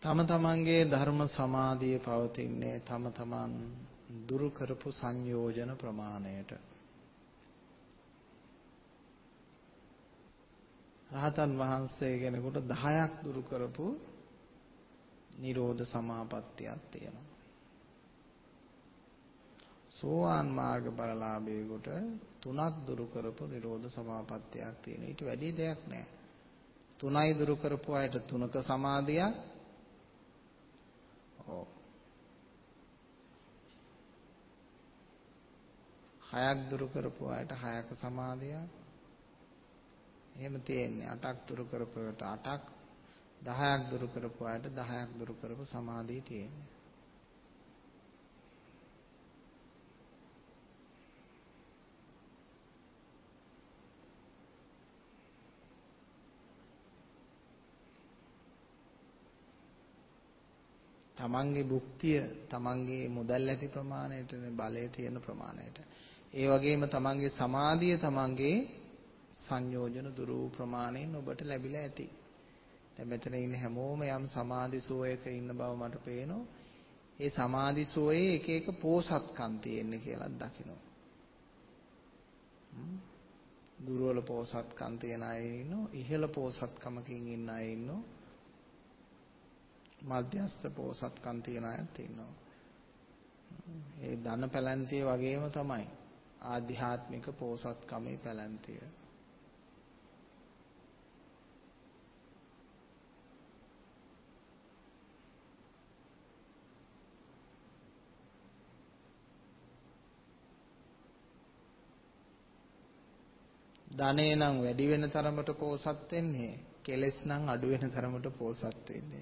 තම තමන්ගේ ධර්ම සමාධිය පවතින්නේ තම තමන් දුරු කරපු සංයෝජන ප්‍රමාණයට. රහතන් වහන්සේ කෙනෙකුට දහයක් දුරු කරපු නිරෝධ සමාපත්තියක් තියෙනවා. සෝවාන් මාර්ග බලලාභයෙකුට තුනක් දුරු කරපු නිරෝධ සමාපත්තියක් තියෙනවා. ඊට වැඩි දෙයක් නැහැ. තුනයි දුරු කරපු අයට තුනක සමාධියක්. ඔව්. හයක් දුරු කරපු අයට හයක සමාධියක්. එහෙම තියෙන්නේ. අටක් දුරු කරපු අයට අටක්, දහයක් දුරු කරපු අයට දහයක් දුරු කරපු සමාධිය තියෙන්නේ. තමන්ගේ භුක්තිය තමන්ගේ මුදල් ඇති ප්‍රමාණයට බලය තියෙන ප්‍රමාණයට ඒ වගේම තමන්ගේ සමාධිය තමන්ගේ සංයෝජන දුරු ප්‍රමාණයෙන් ඔබට ලැබිලා ඇති. දැන් මෙතන ඉන්න හැමෝම යම් සමාධි සෝයක ඉන්න බව මට පේනවා. ඒ සමාධි සෝයේ එක එක පෝසත්කම් තියෙන්නේ කියලා දකිනවා. ගුරුවල පෝසත්කම් තියන අය ඉන්නවා, ඉහළ පෝසත්කමකින් ඉන්න අය ඉන්නවා. මධ්‍යස්ථ පෝසත්කම් තියන අයත් ඉන්නවා. ඒ ධන පැලැන්තිය වගේම තමයි ආධ්‍යාත්මික පෝසත්කමේ පැලැන්තිය. ධනේ නම් වැඩි වෙන තරමට පෝසත් වෙන්නේ, කෙලෙස් නම් අඩු වෙන තරමට පෝසත් වෙන්නේ.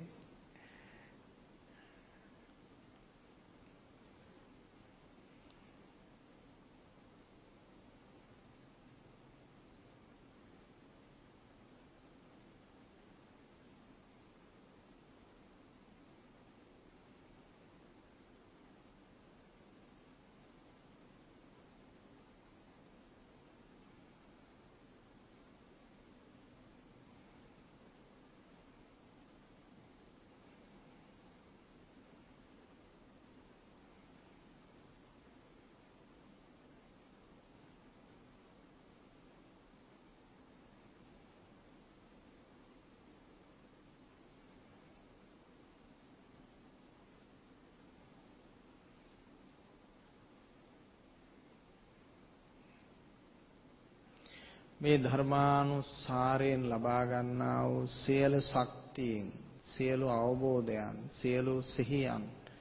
මේ ධර්මානුසාරයෙන් ලබා ගන්නා වූ සියලු ශක්තියින්, සියලු අවබෝධයන්, සියලු සිහියන්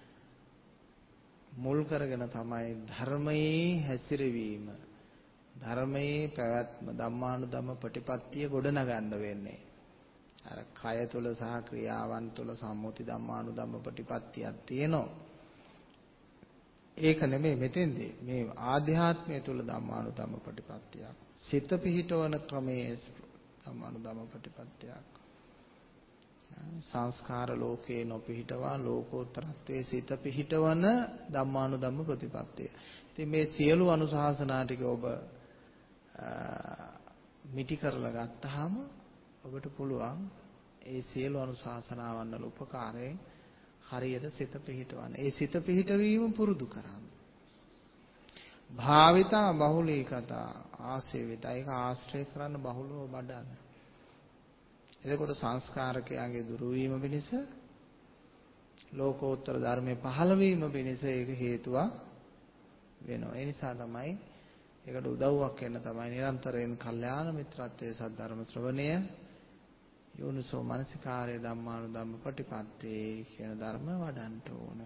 මුල් කරගෙන තමයි ධර්මයේ හැසිරවීම, ධර්මයේ පැවැත්ම, ධම්මානුධම්ම ප්‍රතිපත්තිය ගොඩනගන්න වෙන්නේ. අර කය තුල සහ ක්‍රියාවන් තුල සම්මුති ධම්මානුධම්ම ප්‍රතිපත්තියක් තියෙනවා. ඒක නෙමෙයි මෙතෙන්දී මේ ආධ්‍යාත්මය තුල ධම්මානුධම්ම ප්‍රතිපත්තියක්, සිත පිහිටවන ක්‍රමයේ ධම්මානුධම්ම ප්‍රතිපත්තියක්. සංස්කාර ලෝකේ නොපිහිටවා ලෝකෝත්තරත්වයේ සිත පිහිටවන ධම්මානුධම්ම ප්‍රතිපත්තිය. ඉතින් මේ සියලු අනුශාසනා ටික ඔබ මිටි කරලා ගත්තාම ඔබට පුළුවන් ඒ සියලු අනුශාසනාවන් වල උපකාරයෙන් හරියට සිත පිහිටවන්න. ඒ සිත පිහිටවීම පුරුදු කරන්න. භාවිතා බහුලීකතා ආසේවිතා, ඒක ආශ්‍රය කරන්න බහුලව වඩන්න. එතකොට සංස්කාරකයන්ගේ දුරු වීම පිණිස, ලෝකෝත්තර ධර්මයේ පහළ වීම පිණිස ඒක හේතුවක් වෙනවා. ඒ නිසා තමයි ඒකට උදව්වක් වෙන්න තමයි නිරන්තරයෙන් කල්යාණ මිත්‍රත්වයේ සද්ධර්ම ශ්‍රවණය, යෝනිසෝ මනසිකාරය, ධම්මානුධම්ම ප්‍රතිපත්තිය කියන ධර්ම වඩන්න ඕන.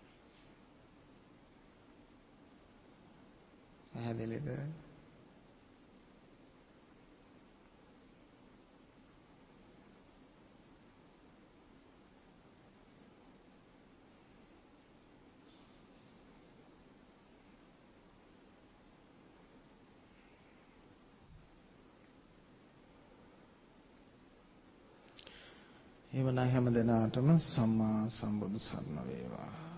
පැහැදිලිද? එවනම් හැම දිනාටම සම්මා සම්බුදු සරණ වේවා.